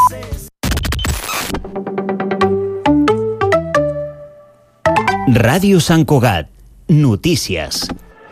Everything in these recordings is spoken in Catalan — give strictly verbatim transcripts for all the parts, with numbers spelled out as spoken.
Ràdio Sant Cugat. Notícies.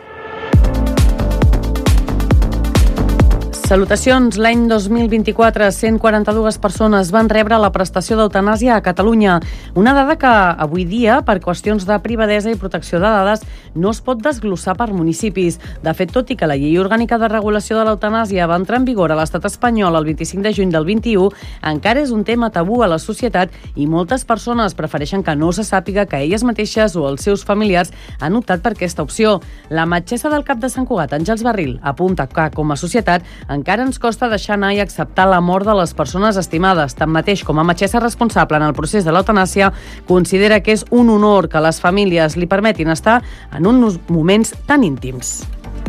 Salutacions. L'any dos mil vint-i-quatre, cent quaranta-dues persones van rebre la prestació d'eutanàsia a Catalunya. Una dada que avui dia, per qüestions de privadesa i protecció de dades, no es pot desglossar per municipis. De fet, tot i que la Llei Orgànica de Regulació de l'Eutanàsia va entrar en vigor a l'estat espanyol el vint-i-cinc de juny del vint-i-u, encara és un tema tabú a la societat i moltes persones prefereixen que no se sàpiga que elles mateixes o els seus familiars han optat per aquesta opció. La metgessa del Cap de Sant Cugat, Àngels Barril, apunta que, com a societat, encara ens costa deixar anar i acceptar la mort de les persones estimades. Tanmateix, com a metgessa responsable en el procés de l'eutanàsia, considera que és un honor que les famílies li permetin estar en uns moments tan íntims.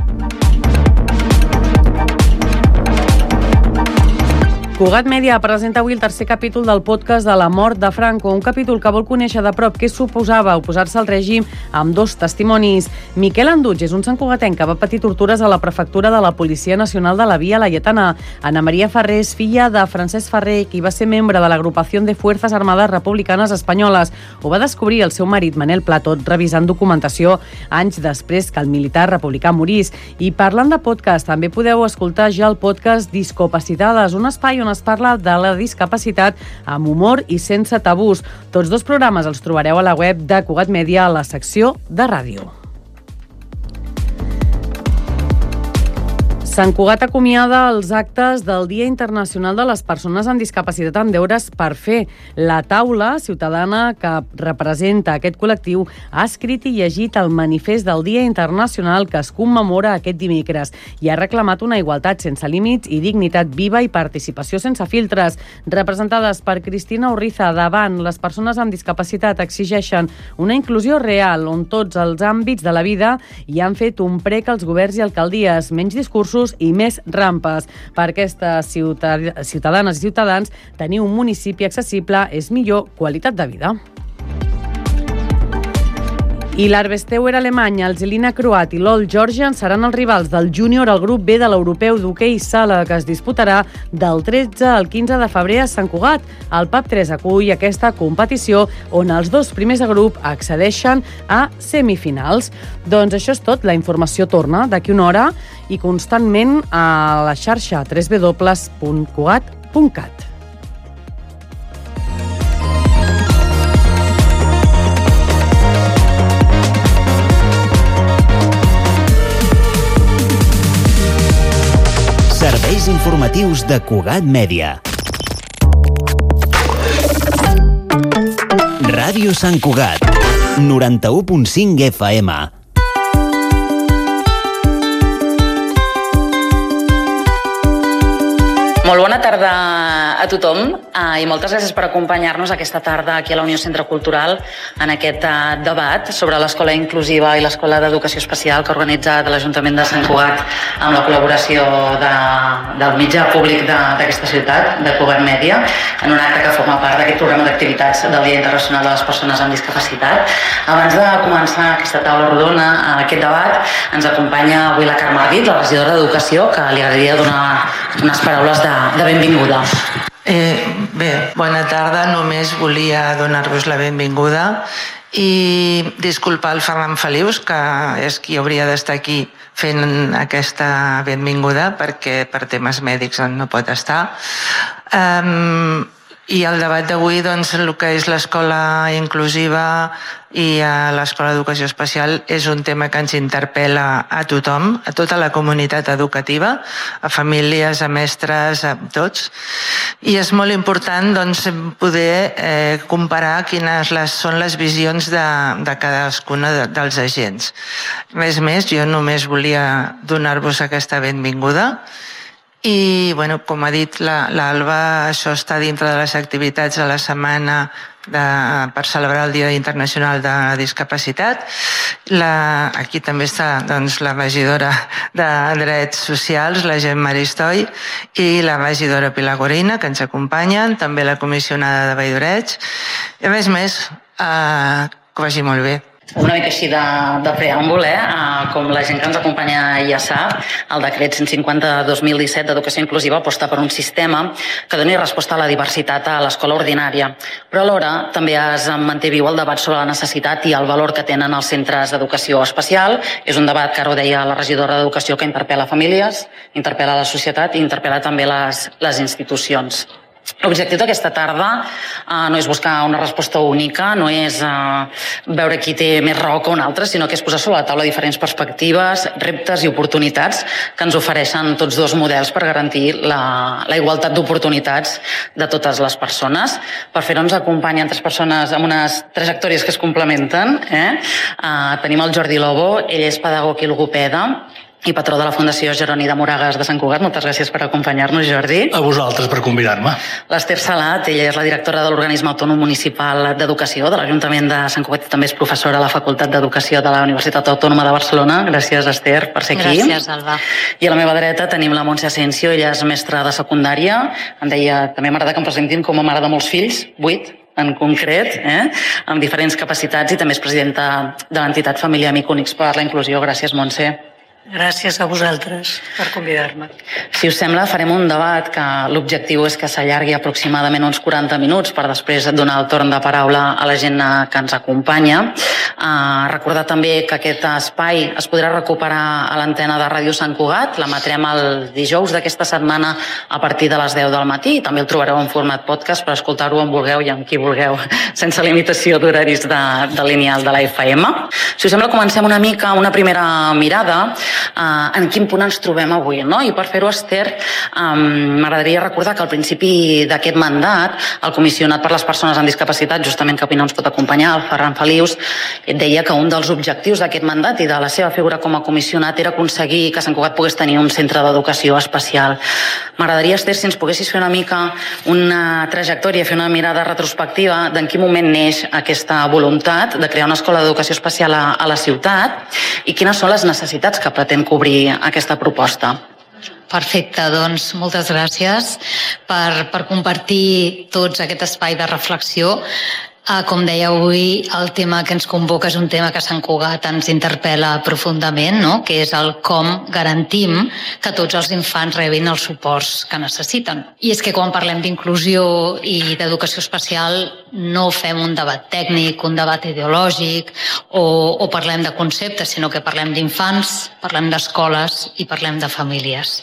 Cugat Mèdia presenta avui el tercer capítol del podcast de la mort de Franco, un capítol que vol conèixer de prop què suposava oposar-se al règim amb dos testimonis. Miquel Anduig és un santcugatenc que va patir tortures a la prefectura de la Policia Nacional de la Via Laietana. Ana Maria Ferrer és filla de Francesc Ferrer, qui va ser membre de l'agrupació de Fuerzas Armadas Republicanes Espanyoles. Ho va descobrir el seu marit, Manel Pla, tot revisant documentació anys després que el militar republicà morís. I parlant de podcast, també podeu escoltar ja el podcast Discopacitades, un espai on es parla de la discapacitat amb humor i sense tabús. Tots dos programes els trobareu a la web de Cugat Mèdia a la secció de ràdio. Sant Cugat acomiada els actes del Dia Internacional de les Persones amb Discapacitat amb deures per fer. La taula ciutadana que representa aquest col·lectiu ha escrit i llegit el manifest del Dia Internacional que es commemora aquest dimecres i ha reclamat una igualtat sense límits i dignitat viva i participació sense filtres. Representades per Cristina Urriza, davant les persones amb discapacitat exigeixen una inclusió real on tots els àmbits de la vida hi han fet un prec als governs i alcaldies, menys discursos i més rampes. Per aquestes ciutadanes i ciutadans, tenir un municipi accessible és millor qualitat de vida. I l'Arbesteuer alemany, el Zelina croat i l'Old Georgian seran els rivals del júnior al grup B de l'europeu d'hoquei sala, que es disputarà del tretze al quinze de febrer a Sant Cugat. El P A P tres acull aquesta competició on els dos primers de grup accedeixen a semifinals. Doncs això és tot. La informació torna d'aquí una hora i constantment a la xarxa w w w punt cugat punt cat. Serveis informatius de Cugat Mèdia. Ràdio Sant Cugat, noranta-u punt cinc F M. Molt bona tarda a tothom i moltes gràcies per acompanyar-nos aquesta tarda aquí a la Unió Centre Cultural en aquest debat sobre l'escola inclusiva i l'escola d'educació especial que ha organitzat l'Ajuntament de Sant Cugat amb la col·laboració de, del mitjà públic d'aquesta ciutat, de Cugat Mèdia, en un acte que forma part d'aquest programa d'activitats del Dia Internacional de les Persones amb Discapacitat. Abans de començar aquesta taula rodona, aquest debat, ens acompanya avui la Carme Ardit, la regidora d'Educació, que li agradaria donar unes paraules de de benvinguda. Eh, bé, bona tarda. Només volia donar-vos la benvinguda i disculpar el Ferran Felius, que és qui hauria d'estar aquí fent aquesta benvinguda perquè per temes mèdics no pot estar. Um, I el debat d'avui, doncs, el que és l'escola inclusiva i l'escola d'educació especial és un tema que ens interpel·la a tothom, a tota la comunitat educativa, a famílies, a mestres, a tots. I és molt important, doncs, poder eh, comparar quines les, són les visions de, de cadascuna de, dels agents. Res més, jo només volia donar-vos aquesta benvinguda. I, bueno, com ha dit l'Alba, això està dintre de les activitats de la setmana de, per celebrar el Dia Internacional de la Discapacitat. La, aquí també està, doncs, la regidora de Drets Socials, la Gemma Maristoi, i la regidora Pilar Gorina, que ens acompanyen, també la comissionada de Valldoreix. I res més, eh, que vagi molt bé. Una mica així de, de preàmbul, eh? Com la gent que ens acompanya ja sap, el decret cent cinquanta dos mil disset d'Educació Inclusiva aposta per un sistema que doni resposta a la diversitat a l'escola ordinària, però alhora també es manté viu el debat sobre la necessitat i el valor que tenen els centres d'educació especial. És un debat que ara ho deia la regidora d'Educació, que interpel·la famílies, interpel·la la societat i interpel·la també les, les institucions. L'objectiu d'aquesta tarda uh, no és buscar una resposta única, no és uh, veure qui té més raó que un altre, sinó que és posar sobre la taula diferents perspectives, reptes i oportunitats que ens ofereixen tots dos models per garantir la, la igualtat d'oportunitats de totes les persones. Per fer-ho ens acompanyen tres persones amb unes trajectòries que es complementen. Eh? Uh, tenim el Jordi Lobo, ell és pedagog i logopeda i patró de la Fundació Jeroni de Moragas de Sant Cugat. Moltes gràcies per acompanyar-nos, Jordi. A vosaltres per convidar-me. L'Ester Salat, ella és la directora de l'Organisme Autònom Municipal d'Educació de l'Ajuntament de Sant Cugat i també és professora a la Facultat d'Educació de la Universitat Autònoma de Barcelona. Gràcies, Ester, per ser aquí. Gràcies, Alba. I a la meva dreta tenim la Montse Asensio, ella és mestra de secundària. Em deia, també m'agrada que em presentin com a mare de molts fills, vuit en concret, eh? amb diferents capacitats, i també és presidenta de l'entitat Família Amic Únics per la Inclusió. Gràcies, Montse. Gràcies a vosaltres per convidar-me. Si us sembla, farem un debat que l'objectiu és que s'allargui aproximadament uns quaranta minuts per després donar el torn de paraula a la gent que ens acompanya. Uh, recordar també que aquest espai es podrà recuperar a l'antena de Ràdio Sant Cugat. L'emetrem el dijous d'aquesta setmana a partir de les deu del matí. També el trobareu en format podcast per escoltar-ho on vulgueu i amb qui vulgueu, sense limitació d'horaris de, de lineal de la F M. Si us sembla, comencem una mica, una primera mirada Uh, en quin punt ens trobem avui, no? I per fer-ho, Ester, um, m'agradaria recordar que al principi d'aquest mandat el comissionat per les persones amb discapacitat, justament que avui no ens pot acompanyar, el Ferran Felius, deia que un dels objectius d'aquest mandat i de la seva figura com a comissionat era aconseguir que Sant Cugat pogués tenir un centre d'educació especial. M'agradaria, Ester, si ens poguessis fer una mica una trajectòria, fer una mirada retrospectiva d'en quin moment neix aquesta voluntat de crear una escola d'educació especial a, a la ciutat i quines són les necessitats que pretén cobrir aquesta proposta. Perfecte, doncs moltes gràcies per, per compartir tots aquest espai de reflexió. Ah, com deia avui, el tema que ens convoca és un tema que a Sant Cugat ens interpel·la profundament, no? Que és el com garantim que tots els infants rebin els suports que necessiten. I és que quan parlem d'inclusió i d'educació especial no fem un debat tècnic, un debat ideològic o, o parlem de conceptes, sinó que parlem d'infants, parlem d'escoles i parlem de famílies.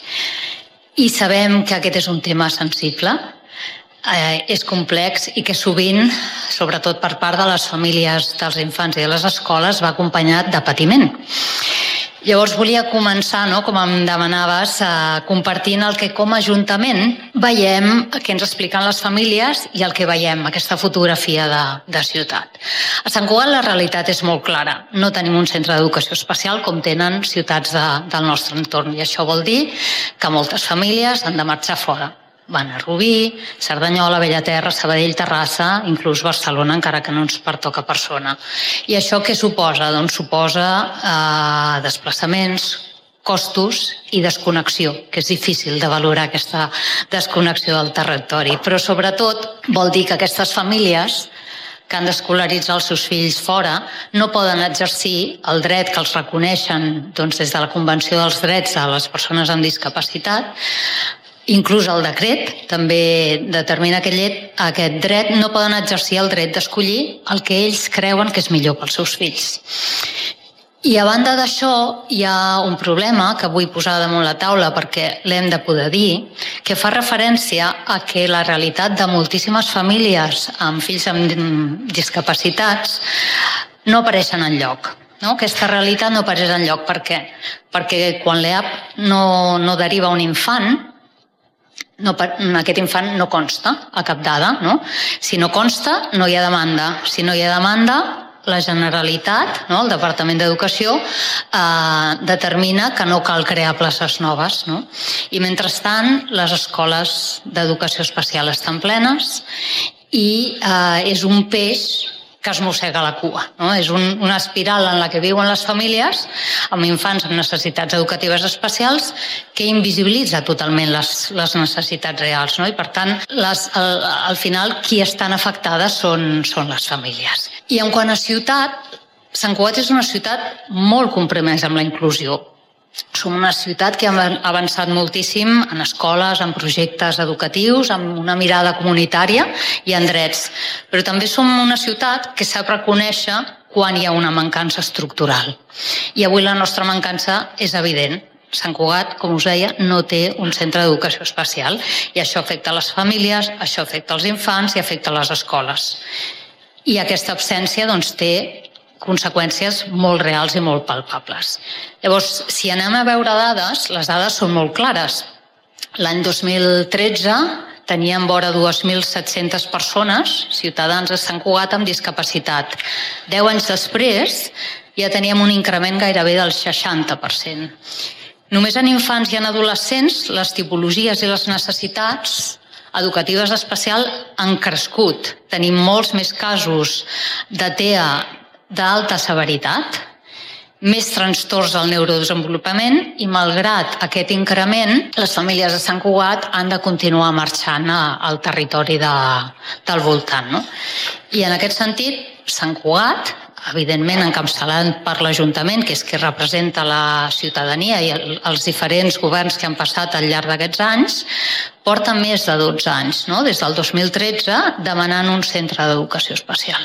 I sabem que aquest és un tema sensible, Eh, és complex i que sovint, sobretot per part de les famílies dels infants i de les escoles, va acompanyat de patiment. Llavors volia començar, no, com em demanaves, eh, compartint el que com a Ajuntament veiem, que ens expliquen les famílies i el que veiem, aquesta fotografia de, de ciutat. A Sant Cugat la realitat és molt clara. No tenim un centre d'educació especial com tenen ciutats de, del nostre entorn i això vol dir que moltes famílies han de marxar fora. Van a Rubí, Cerdanyola, Bellaterra, Sabadell, Terrassa, inclús Barcelona, encara que no ens pertoca persona. I això què suposa? Doncs suposa eh, desplaçaments, costos i desconnexió, que és difícil de valorar aquesta desconnexió del territori. Però sobretot vol dir que aquestes famílies que han d'escolaritzar els seus fills fora no poden exercir el dret que els reconeixen doncs, des de la Convenció dels Drets a les persones amb discapacitat. Inclús el decret també determina que aquest dret, no poden exercir el dret d'escollir el que ells creuen que és millor pels seus fills. I a banda d'això hi ha un problema que vull posar damunt la taula perquè l'hem de poder dir, que fa referència a que la realitat de moltíssimes famílies amb fills amb discapacitats no apareixen enlloc. No? Aquesta realitat no apareix enlloc. Per què? Perquè quan l'E A P no, no deriva un infant, No, aquest infant no consta a cap dada, no? Si no consta, no hi ha demanda. Si no hi ha demanda, la Generalitat, no? El Departament d'Educació, eh, determina que no cal crear places noves, no? I mentrestant, les escoles d'educació especial estan plenes i eh, és un peix que es mossega la cua. No? És un, una espiral en la que viuen les famílies amb infants amb necessitats educatives especials que invisibilitza totalment les, les necessitats reals. No? I per tant, les, al, al final, qui estan afectades són, són les famílies. I en quant a ciutat, Sant Cugat és una ciutat molt compromesa amb la inclusió. Som una ciutat que ha avançat moltíssim en escoles, en projectes educatius, amb una mirada comunitària i en drets. Però també som una ciutat que sap reconèixer quan hi ha una mancança estructural. I avui la nostra mancança és evident. Sant Cugat, com us deia, no té un centre d'educació especial i això afecta les famílies, això afecta els infants i afecta les escoles. I aquesta absència doncs, té conseqüències molt reals i molt palpables. Llavors, si anem a veure dades, les dades són molt clares. L'any dos mil tretze teníem vora dos mil set-centes persones, ciutadans de Sant Cugat, amb discapacitat. Deu anys després ja teníem un increment gairebé del seixanta per cent. Només en infants i en adolescents les tipologies i les necessitats educatives especials han crescut. Tenim molts més casos de T E A d'alta severitat, més trastorns del neurodesenvolupament i, malgrat aquest increment, les famílies de Sant Cugat han de continuar marxant al territori de, del voltant. No? I en aquest sentit, Sant Cugat, evidentment encapçalat per l'Ajuntament, que és qui representa la ciutadania i el, els diferents governs que han passat al llarg d'aquests anys, porta més de dotze anys, no? Des del dos mil tretze, demanant un centre d'educació especial.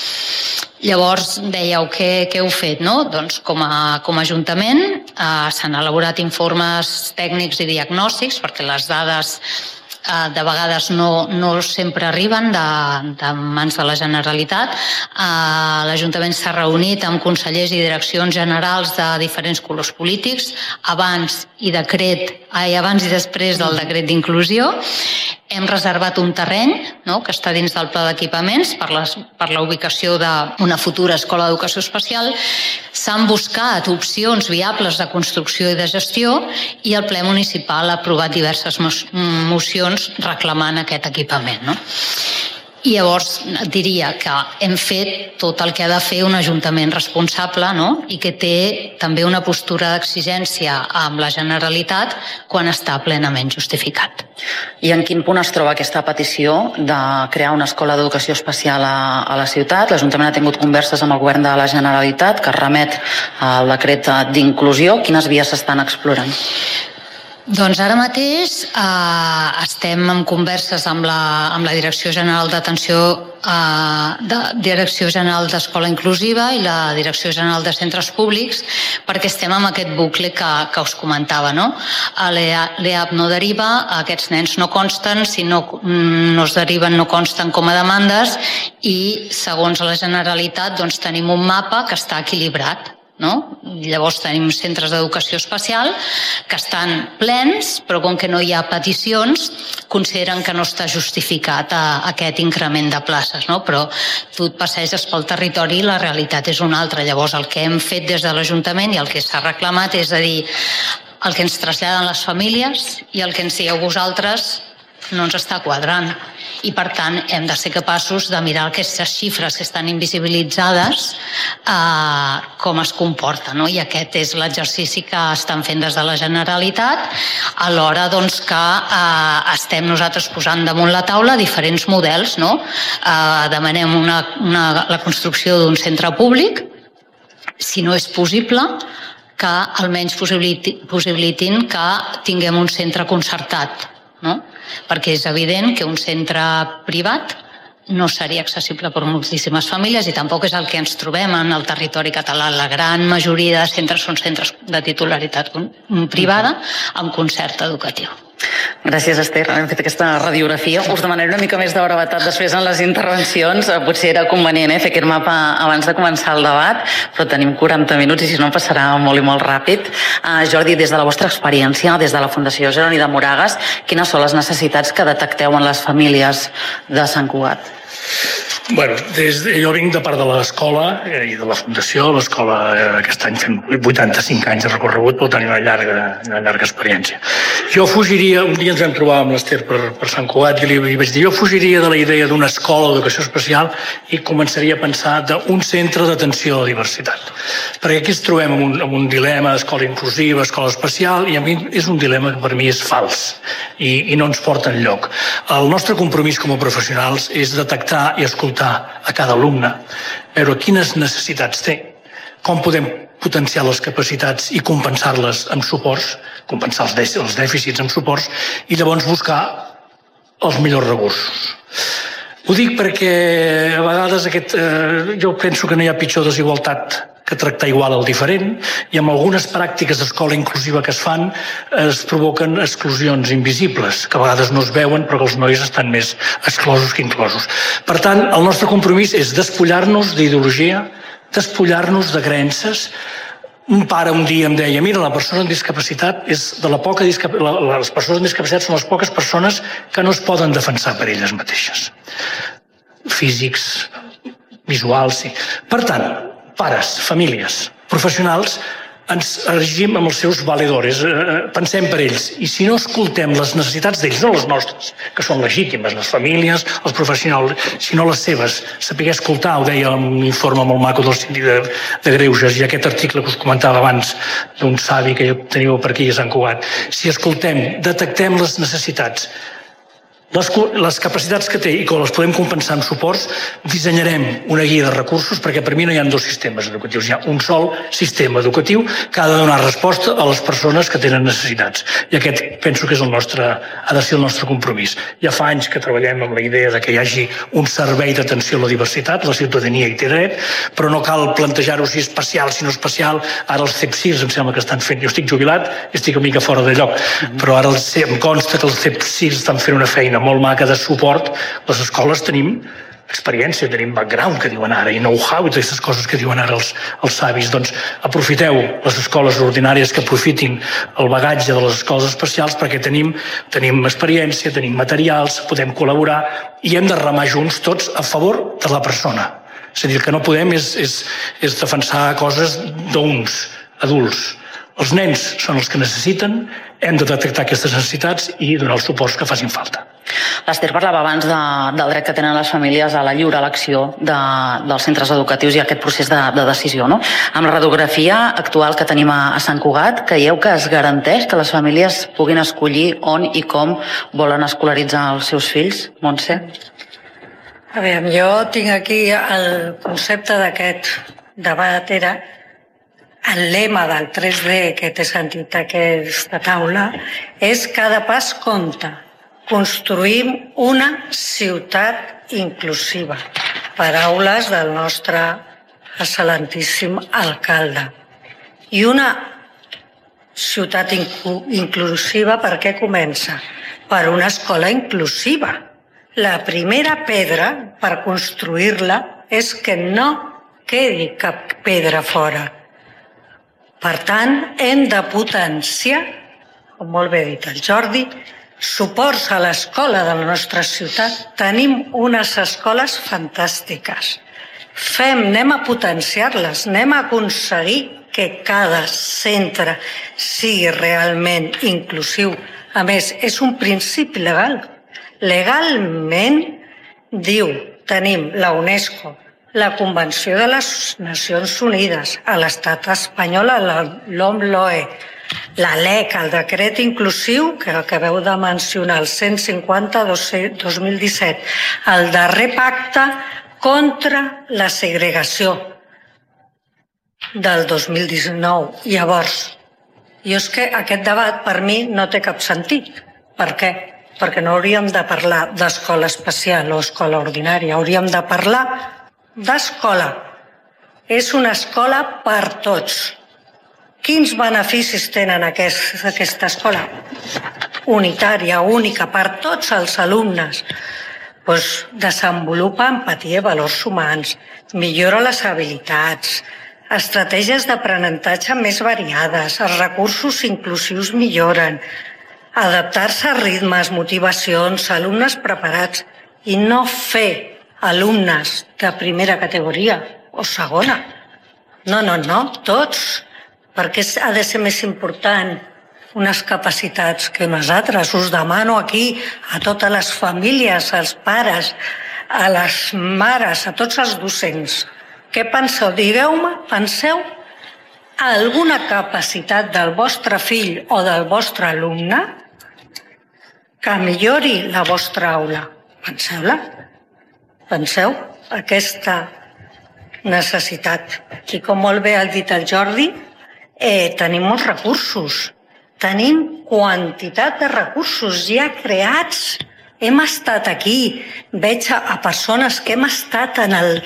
Llavors, dèieu, què, què heu fet? No? Doncs com a, com a Ajuntament eh, s'han elaborat informes tècnics i diagnòstics perquè les dades eh, de vegades no, no sempre arriben de, de mans de la Generalitat. Eh, L'Ajuntament s'ha reunit amb consellers i direccions generals de diferents colors polítics abans i decret, ai, abans i després del decret d'inclusió. Hem reservat un terreny, no?, que està dins del pla d'equipaments per, les, per la ubicació d'una futura escola d'educació especial. S'han buscat opcions viables de construcció i de gestió i el ple municipal ha aprovat diverses mocions reclamant aquest equipament. No? I llavors diria que hem fet tot el que ha de fer un ajuntament responsable, no? I que té també una postura d'exigència amb la Generalitat quan està plenament justificat. I en quin punt es troba aquesta petició de crear una escola d'educació especial a, a la ciutat? L'Ajuntament ha tingut converses amb el govern de la Generalitat que remet al decret d'inclusió. Quines vies s'estan explorant? Doncs ara mateix eh, estem en converses amb la, amb la Direcció General d'Atenció, eh, de Direcció General d'Escola Inclusiva i la Direcció General de Centres Públics perquè estem en aquest bucle que, que us comentava. No? L'E A P no deriva, aquests nens no consten, si no, no es deriven no consten com a demandes i segons la Generalitat doncs, tenim un mapa que està equilibrat. No? Llavors tenim centres d'educació especial que estan plens, però com que no hi ha peticions, consideren que no està justificat a, a aquest increment de places. No? Però tu et passeges pel territori i la realitat és una altra. Llavors el que hem fet des de l'Ajuntament i el que s'ha reclamat és a dir, el que ens traslladen les famílies i el que ens digueu vosaltres no ens està quadrant. I per tant hem de ser capaços de mirar aquestes xifres que estan invisibilitzades eh, com es comporta, no? I aquest és l'exercici que estan fent des de la Generalitat, alhora doncs, que eh, estem nosaltres posant damunt la taula diferents models. No? Eh, demanem una, una, la construcció d'un centre públic, si no és possible que almenys possibilitin que tinguem un centre concertat. No? Perquè és evident que un centre privat no seria accessible per moltíssimes famílies i tampoc és el que ens trobem en el territori català. La gran majoria de centres són centres de titularitat privada amb concert educatiu. Gràcies, Esther. Hem fet aquesta radiografia. Us demanaré una mica més de brevetat després en les intervencions. Potser era convenient eh, fer aquest mapa abans de començar el debat, però tenim quaranta minuts i si no passarà molt i molt ràpid. Uh, Jordi, des de la vostra experiència, des de la Fundació Jeroni de Moragas, quines són les necessitats que detecteu en les famílies de Sant Cugat? Bueno, des de, jo vinc de part de l'escola i de la Fundació. L'escola eh, aquest any fem vuitanta-cinc anys de recorregut, però tenim una llarga, una llarga experiència. Jo fugiria, un dia ens vam trobar amb l'Ester per, per Sant Cugat i li, li vaig dir, jo fugiria de la idea d'una escola d'educació especial i començaria a pensar d'un centre d'atenció a la diversitat. Perquè aquí ens trobem amb un, amb un dilema d'escola inclusiva, escola especial, i a mi és un dilema que per mi és fals i, i no ens porta enlloc. El nostre compromís com a professionals és detectar i escoltar a cada alumne, veure quines necessitats té com podem potenciar les capacitats i compensar-les amb suports, compensar els dèficits amb suports, i llavors buscar els millors recursos. Ho dic perquè a vegades aquest, eh, jo penso que no hi ha pitjor desigualtat que tractar igual el diferent, i amb algunes pràctiques d'escola inclusiva que es fan es provoquen exclusions invisibles, que a vegades no es veuen però que els nois estan més exclosos que inclosos. Per tant, el nostre compromís és despullar-nos d'ideologia, despullar-nos de creences. Un pare un dia em deia, mira, la persona amb discapacitat és de la poca discapacitat, les persones amb discapacitat són les poques persones que no es poden defensar per elles mateixes. Físics, visuals, sí. Per tant, pares, famílies, professionals, ens erigim amb els seus valedores, pensem per ells, i si no escoltem les necessitats d'ells, no les nostres, que són legítimes, les famílies, els professionals, sinó les seves, saber escoltar, ho deia un informe molt maco del síndic de, de Greuges, i aquest article que us comentava abans d'un savi que teniu per aquí a Sant Cugat, si escoltem, detectem les necessitats, Les, les capacitats que té i que les podem compensar amb suports, dissenyarem una guia de recursos, perquè per mi no hi ha dos sistemes educatius, hi ha un sol sistema educatiu que ha de donar resposta a les persones que tenen necessitats. I aquest penso que és el nostre, ha de ser el nostre compromís. Ja fa anys que treballem amb la idea de que hi hagi un servei d'atenció a la diversitat, la ciutadania hi té dret, però no cal plantejar-ho si especial, si no especial. Ara els C E P S I R em sembla que estan fent, jo estic jubilat i estic una mica fora de lloc, però ara em consta que els C E P S I R estan fent una feina molt maca de suport. Les escoles tenim experiència, tenim background, que diuen ara, i know-how, i aquestes coses que diuen ara els, els savis. Doncs aprofiteu les escoles ordinàries que aprofitin el bagatge de les escoles especials, perquè tenim, tenim experiència, tenim materials, podem col·laborar i hem de remar junts tots a favor de la persona. És a dir, el que no podem és, és, és defensar coses d'uns adults. Els nens són els que necessiten, hem de detectar aquestes necessitats i donar els suports que facin falta. L'Ester parlava abans de, del dret que tenen les famílies a la lliure elecció de, dels centres educatius i aquest procés de, de decisió. No? Amb la radiografia actual que tenim a, a Sant Cugat, creieu que es garanteix que les famílies puguin escollir on i com volen escolaritzar els seus fills? Montse? A veure, jo tinc aquí el concepte d'aquest debat era el lema del tres D que t'he sentit aquesta taula és cada pas compta. Construïm una ciutat inclusiva. Paraules del nostre excel·lentíssim alcalde. I una ciutat inclusiva per què comença? Per una escola inclusiva. La primera pedra per construir-la és que no quedi cap pedra fora. Per tant, hem de potenciar, com molt bé ha dit el Jordi, suports a l'escola de la nostra ciutat. Tenim unes escoles fantàstiques. Fem, anem a potenciar-les, anem a aconseguir que cada centre sigui realment inclusiu. A més, és un principi legal. Legalment diu, tenim la UNESCO, la Convenció de les Nacions Unides, a l'Estat espanyol, l'O M L O E, la L E C, el decret inclusiu que acabeu de mencionar, el cent cinquanta dos mil disset, el darrer pacte contra la segregació del dos mil dinou. Llavors, jo és que aquest debat per mi no té cap sentit. Per què? Perquè no hauríem de parlar d'escola especial o escola ordinària, hauríem de parlar d'escola. És una escola per tots. Quins beneficis tenen aquest, aquesta escola? Unitària, única, per tots els alumnes. Pues desenvolupa empatia i valors humans, millora les habilitats, estratègies d'aprenentatge més variades, els recursos inclusius milloren, adaptar-se a ritmes, motivacions, alumnes preparats i no fer alumnes de primera categoria o segona. No, no, no, tots, perquè ha de ser més important unes capacitats que unes altres. Us demano aquí a totes les famílies, als pares, a les mares, a tots els docents. Què penseu? Digueu-me, penseu alguna capacitat del vostre fill o del vostre alumne que millori la vostra aula. Penseu-la. Penseu aquesta necessitat. I com molt bé ha dit el Jordi, eh, tenim molts recursos. Tenim quantitat de recursos ja creats. Hem estat aquí. Veig a, a persones que hem estat en el,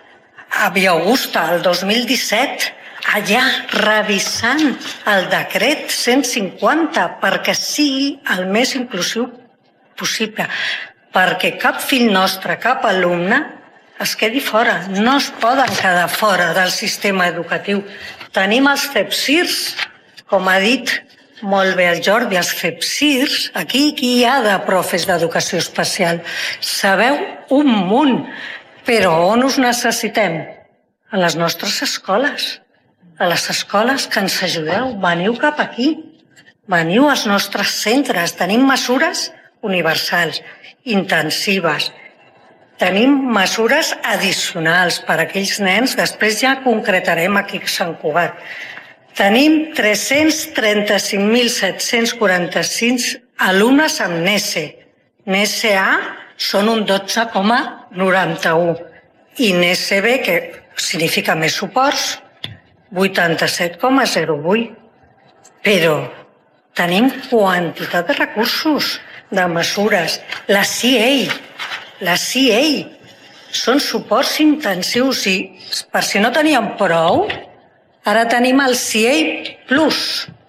a Via Augusta el dos mil disset, allà revisant el decret cent cinquanta perquè sigui el més inclusiu possible, perquè cap fill nostre, cap alumne es quedi fora. No es poden quedar fora del sistema educatiu. Tenim els CEPSIRs, com ha dit molt bé el Jordi, els CEPSIRs, aquí qui hi ha de profes d'educació especial? Sabeu un munt, però on us necessitem? A les nostres escoles. A les escoles que ens ajudeu. Veniu cap aquí. Veniu als nostres centres. Tenim mesures universals, intensives. Tenim mesures addicionals per a aquells nens. Després ja concretarem aquí a Sant Cugat. Tenim tres-cents trenta-cinc mil set-cents quaranta-sis alumnes amb N E S E. N E S A són un dotze coma noranta-u. I N E S B, que significa més suports, vuitanta-set coma zero vuit. Però tenim quantitat de recursos, de mesures. La C I A, la C I A, són suports intensius i per si no teníem prou, ara tenim el C I A Plus,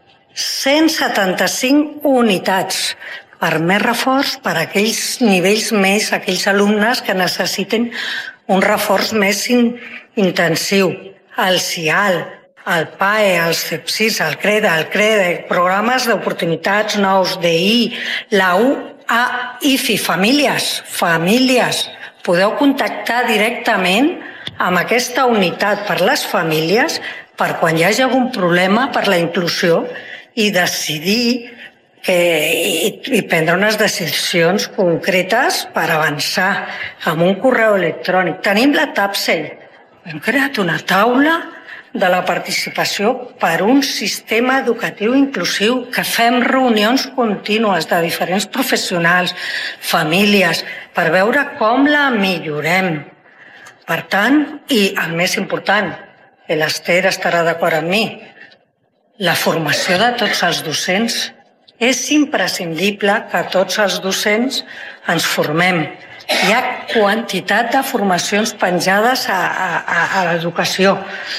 cent setanta-cinc unitats per més reforç per a aquells nivells més, aquells alumnes que necessiten un reforç més in, intensiu. El C I A L, el P A E, el CEPSIS, el CREDA, el CREDE, programes d'oportunitats nous, D I, la U A I F I, famílies, famílies. Podeu contactar directament amb aquesta unitat per les famílies per quan hi hagi algun problema per la inclusió i decidir que, i, i prendre unes decisions concretes per avançar amb un correu electrònic. Tenim la TAPSEL. Hem creat una taula de la participació per un sistema educatiu inclusiu, que fem reunions contínues de diferents professionals, famílies, per veure com la millorem. Per tant, i el més important, l'Ester estarà d'acord amb mi, la formació de tots els docents. És imprescindible que tots els docents ens formem. Hi ha quantitat de formacions penjades a, a, a l'educació.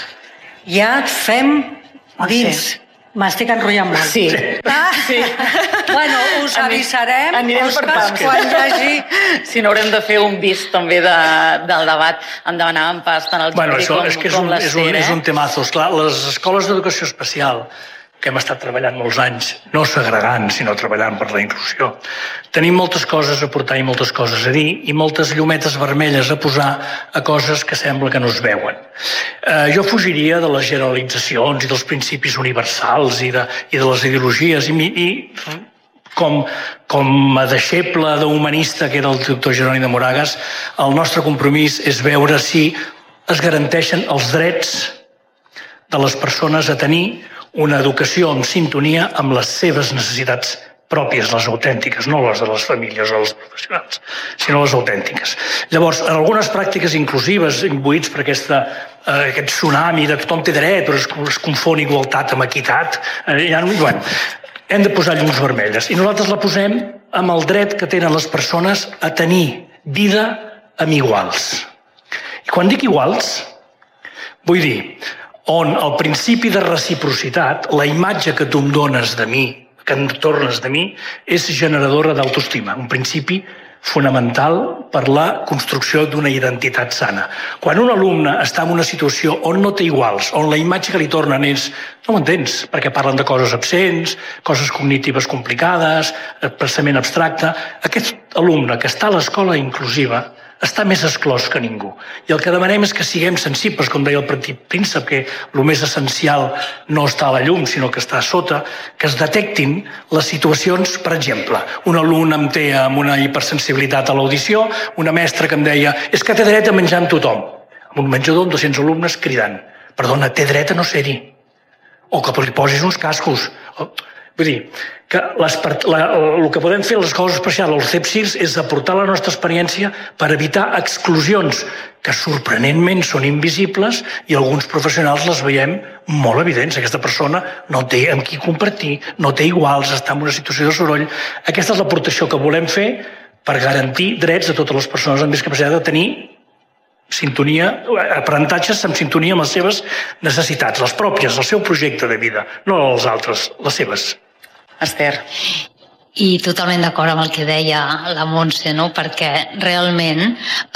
Ja fem dins. M'estic enrotllant molt. Sí. Ah, sí. Bueno, us avisarem. Anirem per parts. Quan hi hagi... Si no, haurem de fer un vist també de, del debat. Em demanàvem pas tant el bueno, Jordi això, com, és que és com un, és un, l'Ester. és un temazo. Esclar, les escoles d'educació especial, que hem estat treballant molts anys, no segregant, sinó treballant per la inclusió. Tenim moltes coses a portar i moltes coses a dir i moltes llumetes vermelles a posar a coses que sembla que no es veuen. Eh, jo fugiria de les generalitzacions i dels principis universals i de, i de les ideologies i, i com, com a deixeble d'humanista que era el doctor Jeroni de Moragas, el nostre compromís és veure si es garanteixen els drets de les persones a tenir una educació en sintonia amb les seves necessitats pròpies, les autèntiques, no les de les famílies o els professionals, sinó les autèntiques. Llavors, en algunes pràctiques inclusives, imbuïts per aquesta, eh, aquest tsunami de tothom té dret, però es, es confon igualtat amb equitat, eh, ja, bueno, hem de posar llums vermelles. I nosaltres la posem amb el dret que tenen les persones a tenir vida amb iguals. I quan dic iguals, vull dir on el principi de reciprocitat, la imatge que tu em dones de mi, que em tornes de mi, és generadora d'autoestima, un principi fonamental per la construcció d'una identitat sana. Quan un alumne està en una situació on no té iguals, on la imatge que li tornen és no m'entens, perquè parlen de coses absents, coses cognitives complicades, pensament abstracte, aquest alumne que està a l'escola inclusiva està més esclòs que ningú. I el que demanem és que siguem sensibles, com deia el Petit Príncep, que el més essencial no està a la llum, sinó que està a sota, que es detectin les situacions, per exemple, un alumne em té amb una hipersensibilitat a l'audició, una mestra que em deia és que té dret a menjar amb tothom. Amb un menjador amb dos-cents alumnes cridant perdona, té dret a no ser-hi. O que li posis uns cascos. Vull dir, que les, la, el que podem fer a l'escola especial, els C E P S I R, és aportar la nostra experiència per evitar exclusions que sorprenentment són invisibles i alguns professionals les veiem molt evidents. Aquesta persona no té amb qui compartir, no té iguals, està en una situació de soroll. Aquesta és l'aportació que volem fer per garantir drets a totes les persones amb discapacitat de tenir sintonia, aprenentatges en sintonia amb les seves necessitats, les pròpies, el seu projecte de vida, no els altres, les seves. Esther. I totalment d'acord amb el que deia la Montse, no? Perquè realment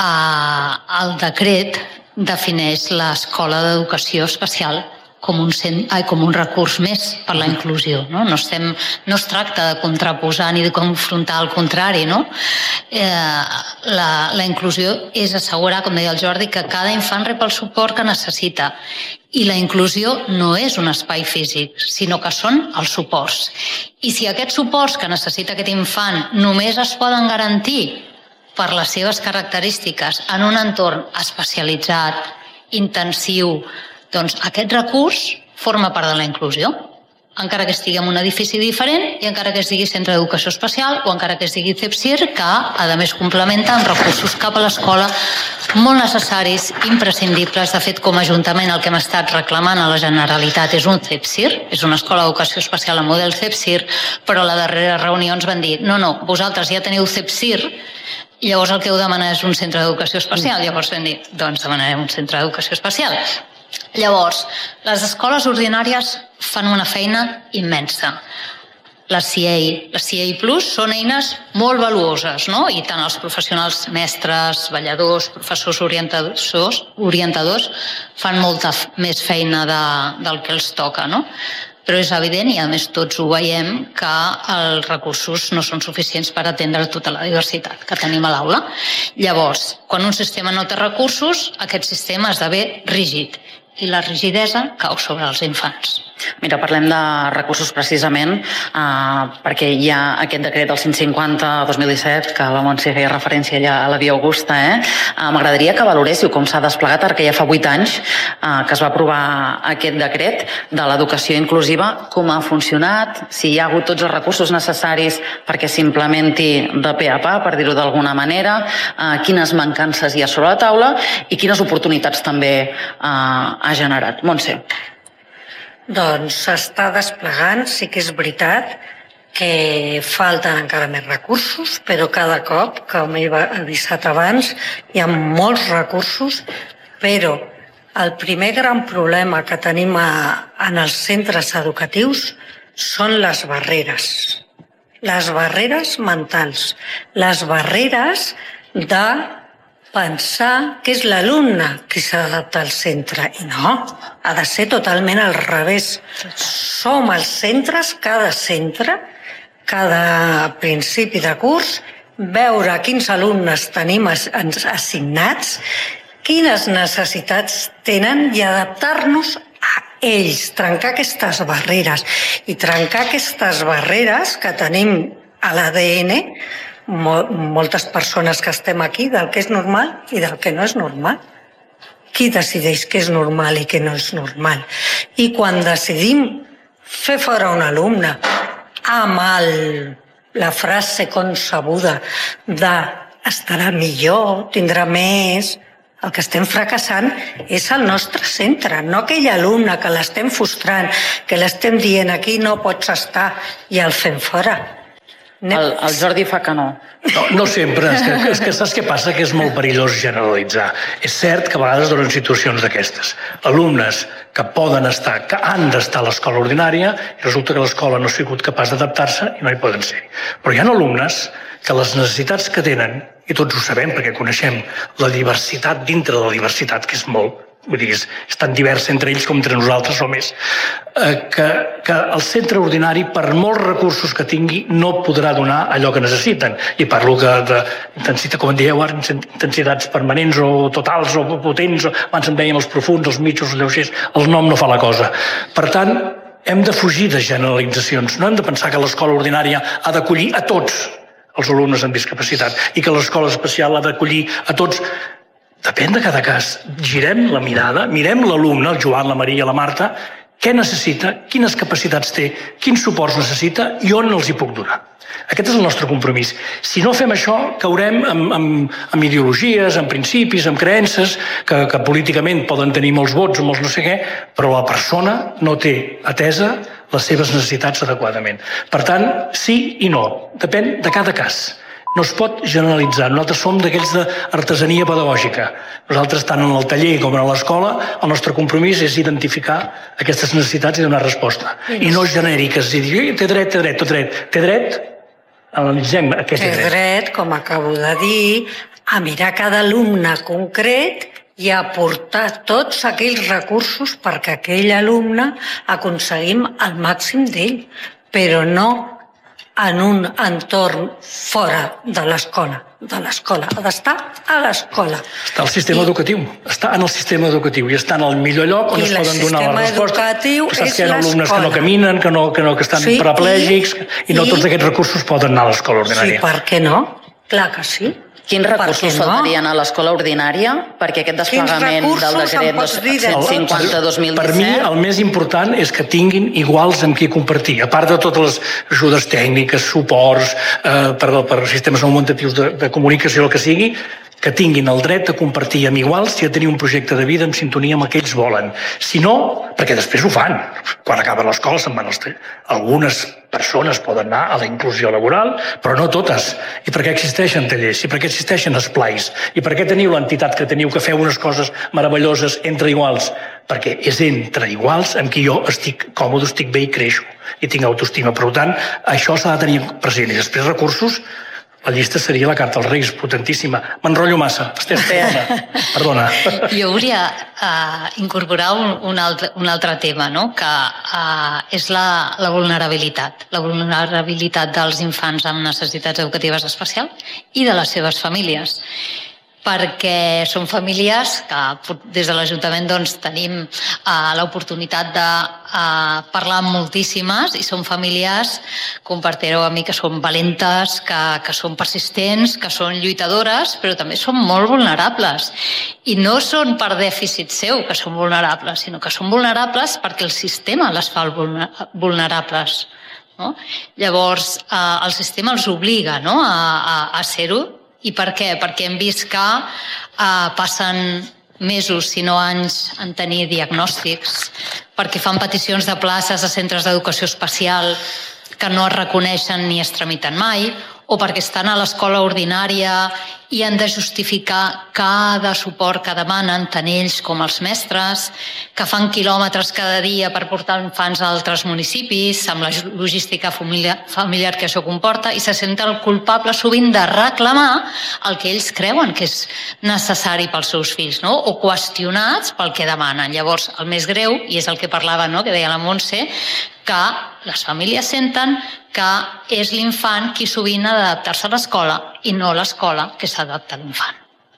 eh, el decret defineix l'escola d'educació especial com un, ai, com un recurs més per la inclusió. No? No, estem, no es tracta de contraposar ni de confrontar, al contrari. No? Eh, la, la inclusió és assegurar, com deia el Jordi, que cada infant rep el suport que necessita. I la inclusió no és un espai físic, sinó que són els suports. I si aquests suports que necessita aquest infant només es poden garantir per les seves característiques en un entorn especialitzat, intensiu, doncs aquest recurs forma part de la inclusió, encara que estigui en un edifici diferent i encara que es digui centre d'educació especial o encara que es digui C E P S I R, que a més complementa amb recursos cap a l'escola molt necessaris, imprescindibles. De fet, com a Ajuntament el que hem estat reclamant a la Generalitat és un C E P S I R, és una escola d'educació especial amb model C E P S I R, però a la darrera reunió ens van dir no, no, vosaltres ja teniu C E P S I R, i llavors el que heu demanat és un centre d'educació especial. Llavors vam dir, doncs demanarem un centre d'educació especial. Llavors, les escoles ordinàries fan una feina immensa. Les C I A, les C I A Plus són eines molt valuoses, no? I tant els professionals, mestres, balladors, professors orientadors, orientadors fan molta més feina de, del que els toca, no? Però és evident, i a més tots ho veiem, que els recursos no són suficients per atendre tota la diversitat que tenim a l'aula. Llavors, quan un sistema no té recursos, aquest sistema esdevé rígid i la rigidesa cau sobre els infants. Mira, parlem de recursos precisament eh, perquè hi ha aquest decret del cent cinquanta dos mil disset, que la Montse feia referència allà a la Via Augusta. Eh? Eh, M'agradaria que valoréssiu com s'ha desplegat, perquè ja fa vuit anys eh, que es va aprovar aquest decret de l'educació inclusiva, com ha funcionat, si hi ha hagut tots els recursos necessaris perquè s'implementi de pe a pa, per dir-ho d'alguna manera, eh, quines mancances hi ha sobre la taula i quines oportunitats també eh, ha generat. Montse. Doncs s'està desplegant, sí que és veritat que falten encara més recursos, però cada cop, com he avisat abans, hi ha molts recursos, però el primer gran problema que tenim a, en els centres educatius són les barreres. Les barreres mentals, les barreres de pensar que és l'alumne qui s'ha d'adaptar al centre. I no, ha de ser totalment al revés. Som els centres, cada centre, cada principi de curs, veure quins alumnes tenim assignats, quines necessitats tenen i adaptar-nos a ells, trencar aquestes barreres. I trencar aquestes barreres que tenim a l'A D N, moltes persones que estem aquí, del que és normal i del que no és normal. Qui decideix què és normal i què no és normal? I quan decidim fer fora un alumne amb el, la frase concebuda de estarà millor, tindrà més, el que estem fracassant és el nostre centre, no aquell alumne que l'estem frustrant, que l'estem dient aquí no pots estar i el fem fora. El, el Jordi fa que no. No, no sempre. És que, és que saps què passa? Que és molt perillós generalitzar. És cert que a vegades donen situacions d'aquestes. Alumnes que poden estar, que han d'estar a l'escola ordinària i resulta que l'escola no ha sigut capaç d'adaptar-se i no hi poden ser. Però hi ha alumnes que les necessitats que tenen, i tots ho sabem perquè coneixem la diversitat dintre de la diversitat, que és molt, vull dir, és tan divers entre ells com entre nosaltres o més, que, que el centre ordinari, per molts recursos que tingui, no podrà donar allò que necessiten. I parlo d'intensitat, com en dieu ara, intensitats permanents o totals o potents, o abans en dèiem els profuns, els mitjos, els lleugers, el nom no fa la cosa. Per tant, hem de fugir de generalitzacions. No hem de pensar que l'escola ordinària ha d'acollir a tots els alumnes amb discapacitat i que l'escola especial ha d'acollir a tots. Depèn de cada cas. Girem la mirada, mirem l'alumne, el Joan, la Maria, la Marta, què necessita, quines capacitats té, quins suports necessita i on els hi puc donar. Aquest és el nostre compromís. Si no fem això, caurem amb, amb, amb ideologies, amb principis, amb creences, que, que políticament poden tenir molts vots o molts no sé què, però la persona no té atesa les seves necessitats adequadament. Per tant, sí i no. Depèn de cada cas. No es pot generalitzar. Nosaltres som d'aquells d'artesania pedagògica. Nosaltres, tant en el taller com en l'escola, el nostre compromís és identificar aquestes necessitats i donar resposta. I no genèriques. I dir, té dret, té dret, té dret. Té dret, analitzem aquest dret. Té dret, com acabo de dir, a mirar cada alumne concret i aportar tots aquells recursos perquè aquell alumne aconseguim el màxim d'ell, però no en un entorn fora de l'escola. De l'escola. Ha d'estar a l'escola. Està al sistema I... educatiu. Està en el sistema educatiu i està en el millor lloc on I es poden donar les respostes. Saps que hi ha alumnes que no caminen, que, no, que, no, que estan sí, paraplègics i, i no i... tots aquests recursos poden anar a l'escola ordinària. Sí, per què no? Clar que sí. Quins recursos no? faltarien a l'escola ordinària perquè aquest desplegament del decret cent cinquanta dos mil disset... Per mi el més important és que tinguin iguals amb qui compartir, a part de totes les ajudes tècniques, suports, eh, per, per sistemes augmentatius de, de comunicació, el que sigui, que tinguin el dret a compartir amb iguals i a tenir un projecte de vida en sintonia amb el que ells volen. Si no, perquè després ho fan. Quan acaba l'escola se'n van als tallers. Algunes persones poden anar a la inclusió laboral, però no totes. I per què existeixen tallers? I per què existeixen esplais? I per què teniu l'entitat que teniu que feu unes coses meravelloses entre iguals? Perquè és entre iguals amb qui jo estic còmode, estic bé i creixo. I tinc autoestima. Per tant, això s'ha de tenir present. I després recursos, la llista seria la carta als Reis, potentíssima. M'enrotllo massa. Esther, perdona. Jo volia uh, incorporar un, un, altre, un altre tema, no? que uh, és la, la vulnerabilitat. La vulnerabilitat dels infants amb necessitats educatives especials i de les seves famílies. Perquè són famílies que des de l'Ajuntament doncs, tenim uh, l'oportunitat de uh, parlar amb moltíssimes i són famílies, compartireu amb mi, que són valentes, que, que són persistents, que són lluitadores, però també són molt vulnerables. I no són per dèficit seu que són vulnerables, sinó que són vulnerables perquè el sistema les fa vulnerables. No? Llavors, uh, el sistema els obliga, no? a, a, a ser-ho. I per què? Perquè hem vist que eh, passen mesos, si no anys, en tenir diagnòstics, perquè fan peticions de places a centres d'educació especial que no es reconeixen ni es tramiten mai, o perquè estan a l'escola ordinària i han de justificar cada suport que demanen, tant ells com els mestres, que fan quilòmetres cada dia per portar infants a altres municipis, amb la logística familiar que això comporta, i se senten culpables sovint de reclamar el que ells creuen que és necessari pels seus fills, no? O qüestionats pel que demanen. Llavors, el més greu, i és el que parlava, no? que deia la Montse, que les famílies senten que és l'infant qui sovint ha d'adaptar-se a l'escola i no l'escola que s'adapta a l'infant.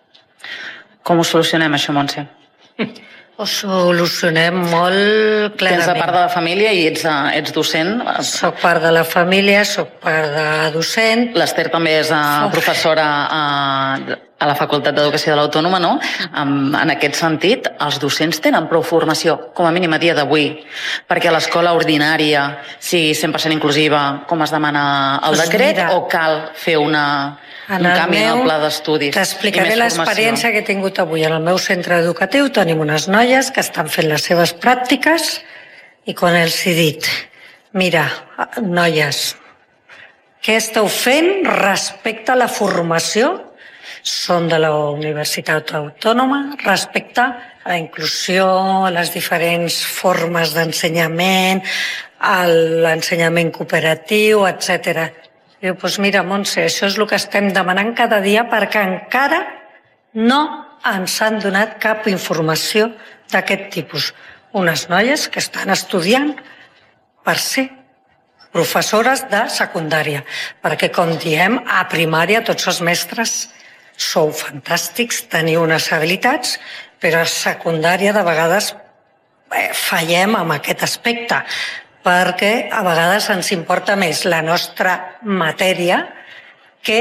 Com ho solucionem, això, Montse? Ho solucionem molt clarament. Tens a part de la família i ets, ets docent? Soc part de la família, soc part de docent. L'Esther també és professora a, a la Facultat d'Educació de l'Autònoma, no? En, en aquest sentit, els docents tenen prou formació, com a mínim a dia d'avui, perquè l'escola ordinària sigui cent per cent inclusiva, com es demana el pues decret, mira, o cal fer una... un canvi en el pla d'estudis. T'explicaré l'experiència que he tingut avui. En el meu centre educatiu tenim unes noies que estan fent les seves pràctiques i quan els he dit, mira, noies, què esteu fent respecte a la formació? Són de la Universitat Autònoma, respecte a la inclusió, a les diferents formes d'ensenyament, a l'ensenyament cooperatiu, etcètera. Diu, doncs mira, Montse, això és el que estem demanant cada dia perquè encara no ens han donat cap informació d'aquest tipus. Unes noies que estan estudiant per ser professores de secundària, perquè, com diem, a primària tots els mestres sou fantàstics, teniu unes habilitats, però a secundària de vegades eh, fallem amb aquest aspecte, perquè a vegades ens importa més la nostra matèria que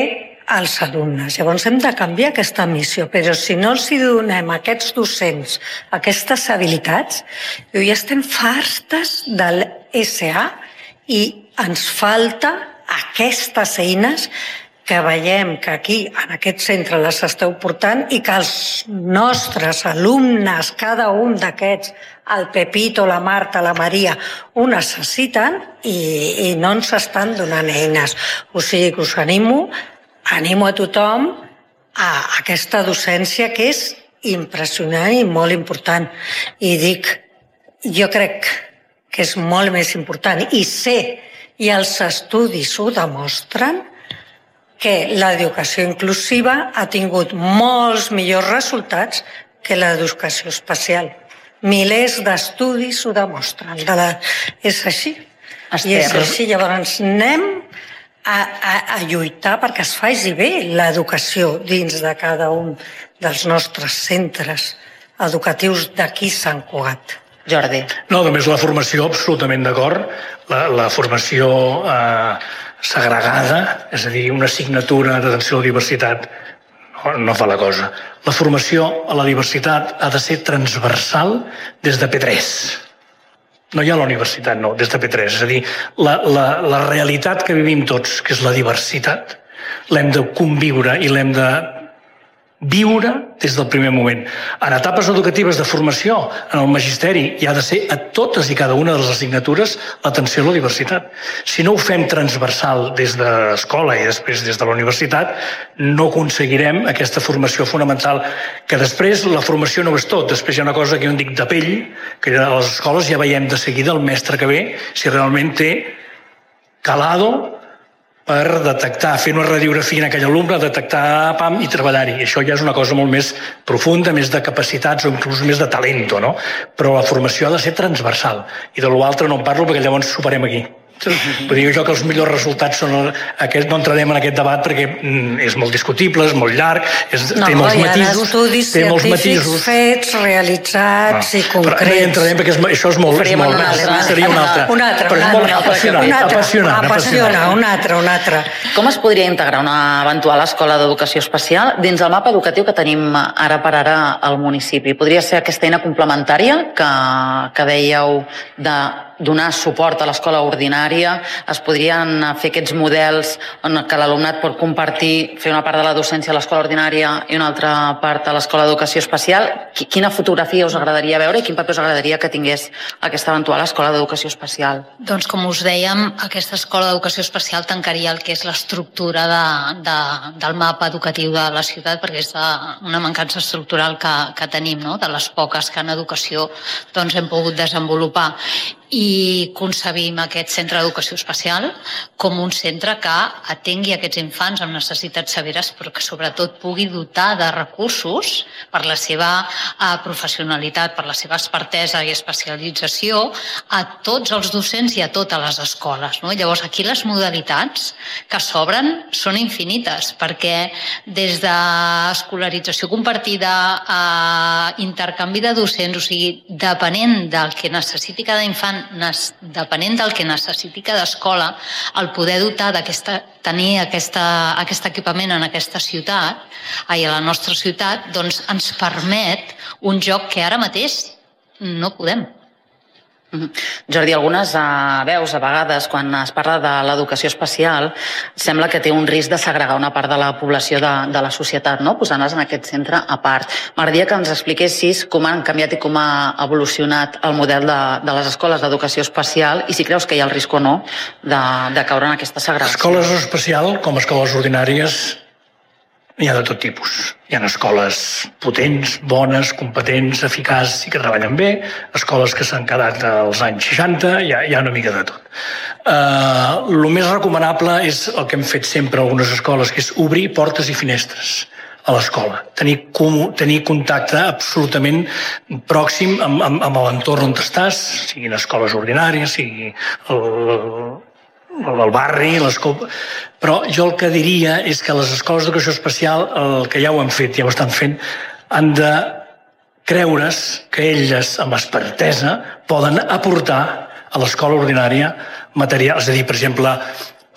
als alumnes. Llavors hem de canviar aquesta missió, però si no els donem a aquests docents aquestes habilitats, ja estem fartes de l'S A i ens falta aquestes eines que veiem que aquí, en aquest centre, les esteu portant i que els nostres alumnes, cada un d'aquests, el Pepito, la Marta, la Maria, ho necessiten i, i no ens estan donant eines. O sigui que us animo, animo a tothom a aquesta docència que és impressionant i molt important. I dic, jo crec que és molt més important i sé, i els estudis ho demostren, que l'educació inclusiva ha tingut molts millors resultats que l'educació especial. Milers d'estudis ho demostren. De la... És així. I és així. Llavors anem a, a, a lluitar perquè es faci bé l'educació dins de cada un dels nostres centres educatius d'aquí Sant Cugat. Jordi. No, només la formació, absolutament d'acord. La, la formació eh, segregada, és a dir, una assignatura d'atenció a la diversitat, no, no fa la cosa. La formació a la diversitat ha de ser transversal des de P tres. No hi ha a la universitat, no, des de P tres. És a dir, la, la, la realitat que vivim tots, que és la diversitat, l'hem de conviure i l'hem de viure des del primer moment. En etapes educatives de formació, en el magisteri, hi ha de ser a totes i cada una de les assignatures l'atenció a la diversitat. Si no ho fem transversal des de l'escola i després des de la universitat, no aconseguirem aquesta formació fonamental, que després la formació no és tot. Després hi ha una cosa que jo en dic de pell, que a les escoles ja veiem de seguida el mestre que ve, si realment té calado per detectar, fer una radiografia en aquell alumne, detectar, pam, i treballar-hi. Això ja és una cosa molt més profunda, més de capacitats o inclús més de talento, no? Però la formació ha de ser transversal. I de l'altre no en parlo perquè llavors superem aquí. Vull dir jo que els millors resultats són aquests, no entrarem en aquest debat perquè és molt discutible, és molt llarg, és, no, té molts matisos. No, hi ha estudis científics fets, realitzats no, i concrets. No hi entrarem perquè és, això és molt... És molt un altre, seria un altre. Un altre, però és molt apassionant. Apassionant, apassiona, un altre, un altre. Com es podria integrar una eventual escola d'educació especial dins el mapa educatiu que tenim ara per ara al municipi? Podria ser aquesta eina complementària que, que dèieu de donar suport a l'escola ordinària, es podrien fer aquests models en què l'alumnat pot compartir, fer una part de la docència a l'escola ordinària i una altra part a l'escola d'educació especial. Quina fotografia us agradaria veure i quin paper us agradaria que tingués aquesta eventual escola d'educació especial? Doncs com us dèiem, aquesta escola d'educació especial tancaria el que és l'estructura de, de, del mapa educatiu de la ciutat, perquè és una mancança estructural que, que tenim, no? De les poques que en educació doncs, hem pogut desenvolupar. I concebim aquest centre d'educació especial com un centre que atengui aquests infants amb necessitats severes, però que sobretot pugui dotar de recursos per la seva eh, professionalitat, per la seva expertesa i especialització a tots els docents i a totes les escoles. No? Llavors aquí les modalitats que s'obren són infinites, perquè des d'escolarització compartida a intercanvi de docents, o sigui, depenent del que necessiti cada infant, depenent del que necessiti cada escola, el poder dotar d'aquesta, tenir aquesta, aquest equipament en aquesta ciutat, ai, a la nostra ciutat, doncs ens permet un joc que ara mateix no podem. Jordi, algunes uh, veus a vegades quan es parla de l'educació especial sembla que té un risc de segregar una part de la població de, de la societat, no? Posant-les en aquest centre a part. M'agradaria que ens expliquessis com han canviat i com ha evolucionat el model de, de les escoles d'educació especial i si creus que hi ha el risc o no de, de caure en aquesta segregació. Escoles especial, com escoles ordinàries, hi ha de tot tipus. Hi ha escoles potents, bones, competents, eficaces i que treballen bé, escoles que s'han quedat als anys seixanta, hi ha, hi ha una mica de tot. Uh, el més recomanable és el que hem fet sempre a algunes escoles, que és obrir portes i finestres a l'escola, tenir, tenir contacte absolutament pròxim amb, amb, amb l'entorn on estàs, siguin escoles ordinàries, sigui el, el barri, l'escola... Però jo el que diria és que les escoles d'educació especial, el que ja ho han fet, ja ho estan fent, han de creure's que elles, amb expertesa, poden aportar a l'escola ordinària material. És a dir, per exemple,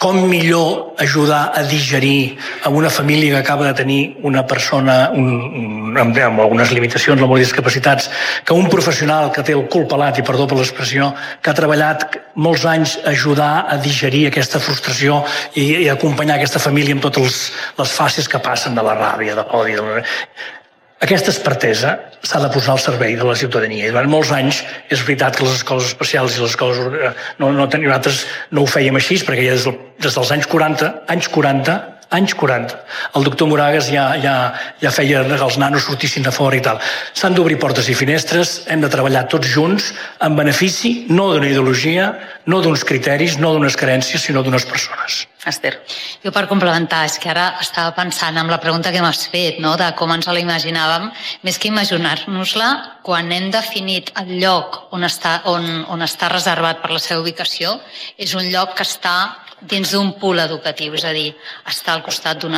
com millor ajudar a digerir a una família que acaba de tenir una persona un, un, amb, amb algunes limitacions, amb algunes discapacitats, que un professional que té el cul pelat, i perdó per l'expressió, que ha treballat molts anys a ajudar a digerir aquesta frustració i, i acompanyar aquesta família amb totes les fases que passen de la ràbia, de l'odi. De... Aquesta expertesa s'ha de posar al servei de la ciutadania. I durant molts anys és veritat que les escoles especials i les escoles no, no tenim, nosaltres no ho fèiem així, perquè ja des, del, des dels anys quaranta, anys quaranta, anys quaranta, el doctor Moragas ja, ja, ja feia que els nanos sortissin de fora i tal. S'han d'obrir portes i finestres, hem de treballar tots junts en benefici no d'una ideologia, no d'uns criteris, no d'unes creences, sinó d'unes persones. Esther. Jo per complementar, és que ara estava pensant en la pregunta que m'has fet, no? De com ens la imaginàvem, més que imaginar-nos-la, quan hem definit el lloc on està, on, on està reservat per la seva ubicació, és un lloc que està dins d'un pool educatiu, és a dir, està al costat de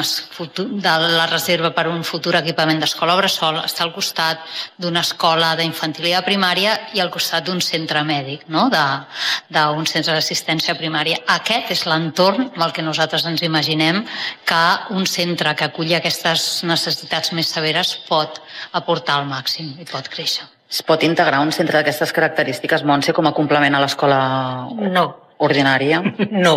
la reserva per un futur equipament d'escola bressol, està al costat d'una escola d'infantil i de primària i al costat d'un centre mèdic, no? d'un centre d'assistència primària. Aquest és l'entorn amb el que nosaltres ens imaginem que un centre que aculli aquestes necessitats més severes pot aportar al màxim i pot créixer. Es pot integrar un centre d'aquestes característiques, Montse, com a complement a l'escola no. ordinària? No.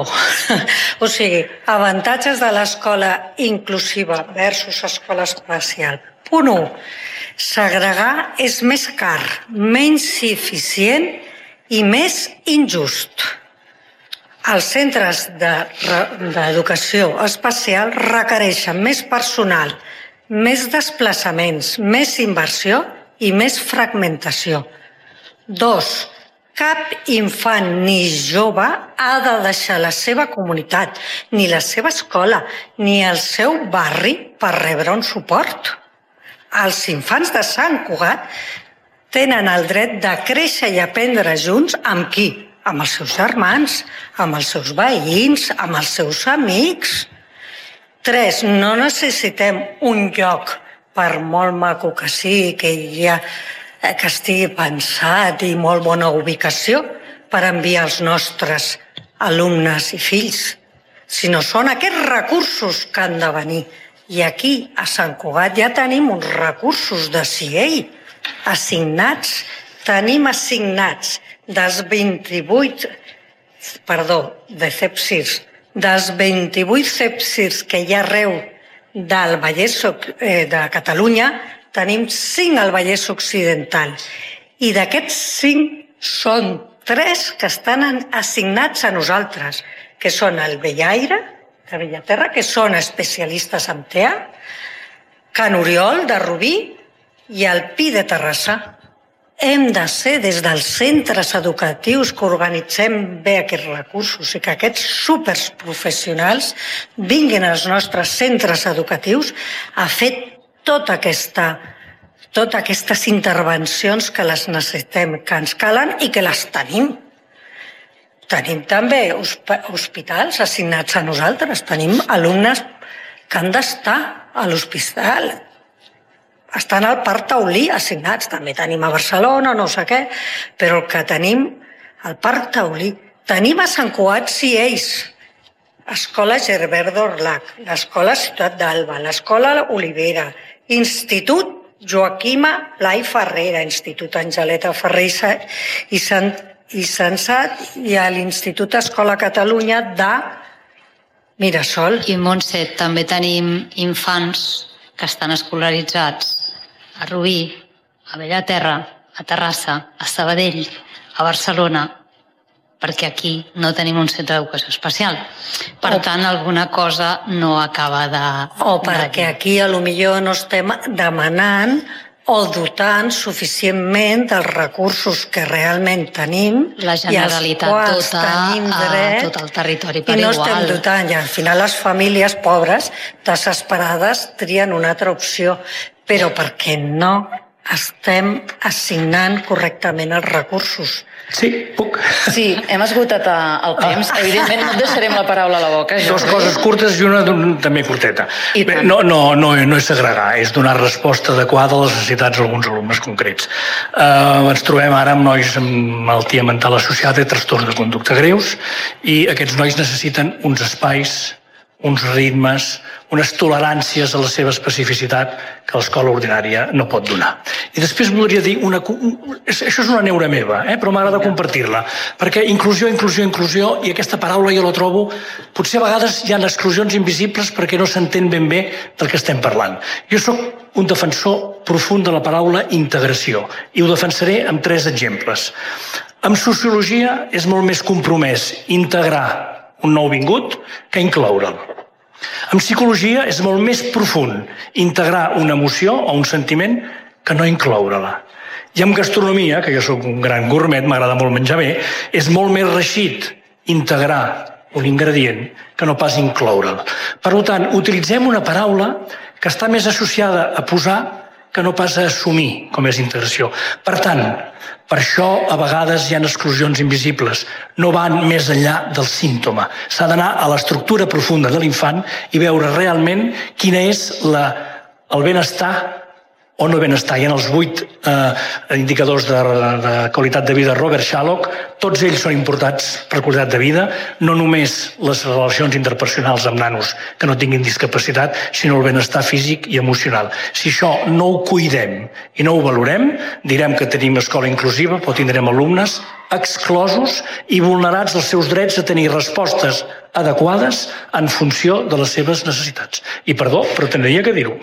O sigui, avantatges de l'escola inclusiva versus escola especial. Punt u. Segregar és més car, menys eficient i més injust. Els centres d'educació especial requereixen més personal, més desplaçaments, més inversió i més fragmentació. Dos. Cap infant ni jove ha de deixar la seva comunitat, ni la seva escola, ni el seu barri per rebre un suport. Els infants de Sant Cugat tenen el dret de créixer i aprendre junts amb qui? Amb els seus germans, amb els seus veïns, amb els seus amics. Tres, no necessitem un lloc, per molt maco que sigui, que hi ha que estigui pensat i molt bona ubicació per enviar els nostres alumnes i fills, sinó són aquests recursos que han de venir. I aquí, a Sant Cugat, ja tenim uns recursos de C I E I assignats. Tenim assignats dels vint-i-vuit, perdó, de C E P S I S, dels vint-i-vuit C E P S I S que hi ha arreu del Vallès de Catalunya, tenim cinc al Vallès Occidental. I d'aquests cinc són tres que estan assignats a nosaltres, que són el Bellaire, de Bellaterra, que són especialistes en T E A, Can Oriol, de Rubí, i el Pi de Terrassa. Hem de ser des dels centres educatius que organitzem bé aquests recursos i que aquests superprofessionals vinguin als nostres centres educatius a fer tota aquesta, totes aquestes intervencions que les necessitem, que ens calen i que les tenim. Tenim també hospitals assignats a nosaltres, tenim alumnes que han d'estar a l'hospital, estan al Parc Taulí assignats, també tenim a Barcelona, no sé què, però el que tenim al Parc Taulí, tenim a Sant Cugat C I E I S, Escola Gerbert d'Orlac, l'Escola Ciutat d'Alba, l'Escola Olivera, Institut Joaquima Blai Ferrera, Institut Angeleta Ferrer i Sant i Sensat i a l'Institut Escola Catalunya de Mirasol. I Montse, també tenim infants que estan escolaritzats a Rubí, a Bellaterra, a Terrassa, a Sabadell, a Barcelona, perquè aquí no tenim un centre d'educació especial. Per tant, alguna cosa no acaba de... O perquè aquí a lo millor no estem demanant o dotant suficientment dels recursos que realment tenim la Generalitat tota, tenim dret, a tot el territori per i no igual. estem dotant, i al final les famílies pobres, desesperades, trien una altra opció. Però per què no estem assignant correctament els recursos. Sí, puc. Sí, hem esgotat el temps. Evidentment no et deixarem la paraula a la boca. Dos coses curtes i una també curteta. Bé, no, no, no, no és segregar, és donar resposta adequada a les necessitats d'alguns alumnes concrets. Uh, ens trobem ara amb nois amb malaltia mental associada i trastorns de conducta greus i aquests nois necessiten uns espais, uns ritmes, unes toleràncies a la seva especificitat que l'escola ordinària no pot donar. I després voldria dir, una, això és una neura meva, eh? Però m'agrada compartir-la, perquè inclusió, inclusió, inclusió, i aquesta paraula jo la trobo, potser a vegades hi ha exclusions invisibles perquè no s'entén ben bé del que estem parlant. Jo sóc un defensor profund de la paraula integració, i ho defensaré amb tres exemples. En sociologia és molt més compromès integrar un nouvingut que incloure'l. En psicologia és molt més profund integrar una emoció o un sentiment que no incloure-la. I en gastronomia, que jo sóc un gran gourmet, m'agrada molt menjar bé, és molt més reeixit integrar un ingredient que no pas incloure'l. Per tant, utilitzem una paraula que està més associada a posar que no pas a assumir com és integració. Per tant, per això a vegades hi ha exclusions invisibles, no van més enllà del símptoma. S'ha d'anar a l'estructura profunda de l'infant i veure realment quina és la, el benestar o no benestar. I en els vuit eh, indicadors de, de qualitat de vida de Robert Shalock, tots ells són importants per qualitat de vida, no només les relacions interpersonals amb nanos que no tinguin discapacitat, sinó el benestar físic i emocional. Si això no ho cuidem i no ho valorem, direm que tenim escola inclusiva, però tindrem alumnes exclosos i vulnerats els seus drets a tenir respostes adequades en funció de les seves necessitats. I perdó, però tenia que dir-ho.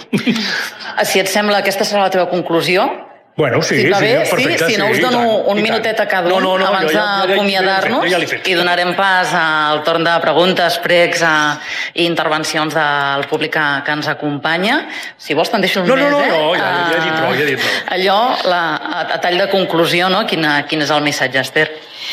Si et sembla, aquesta serà la teva conclusió? Bueno, sí, si va bé, sí, perfecte. Sí, si no us dono tant, un minutet a cada un no, no, no, abans d'acomiadar-nos ja, ja i donarem pas al torn de preguntes, pregs i intervencions del públic que, que ens acompanya. Si vols te'n deixo un no, més, no, no, eh? No, ja, ja he dit prou, ja he dit prou. Allò, la, a, a tall de conclusió, no? Quin, quin és el missatge, Esther?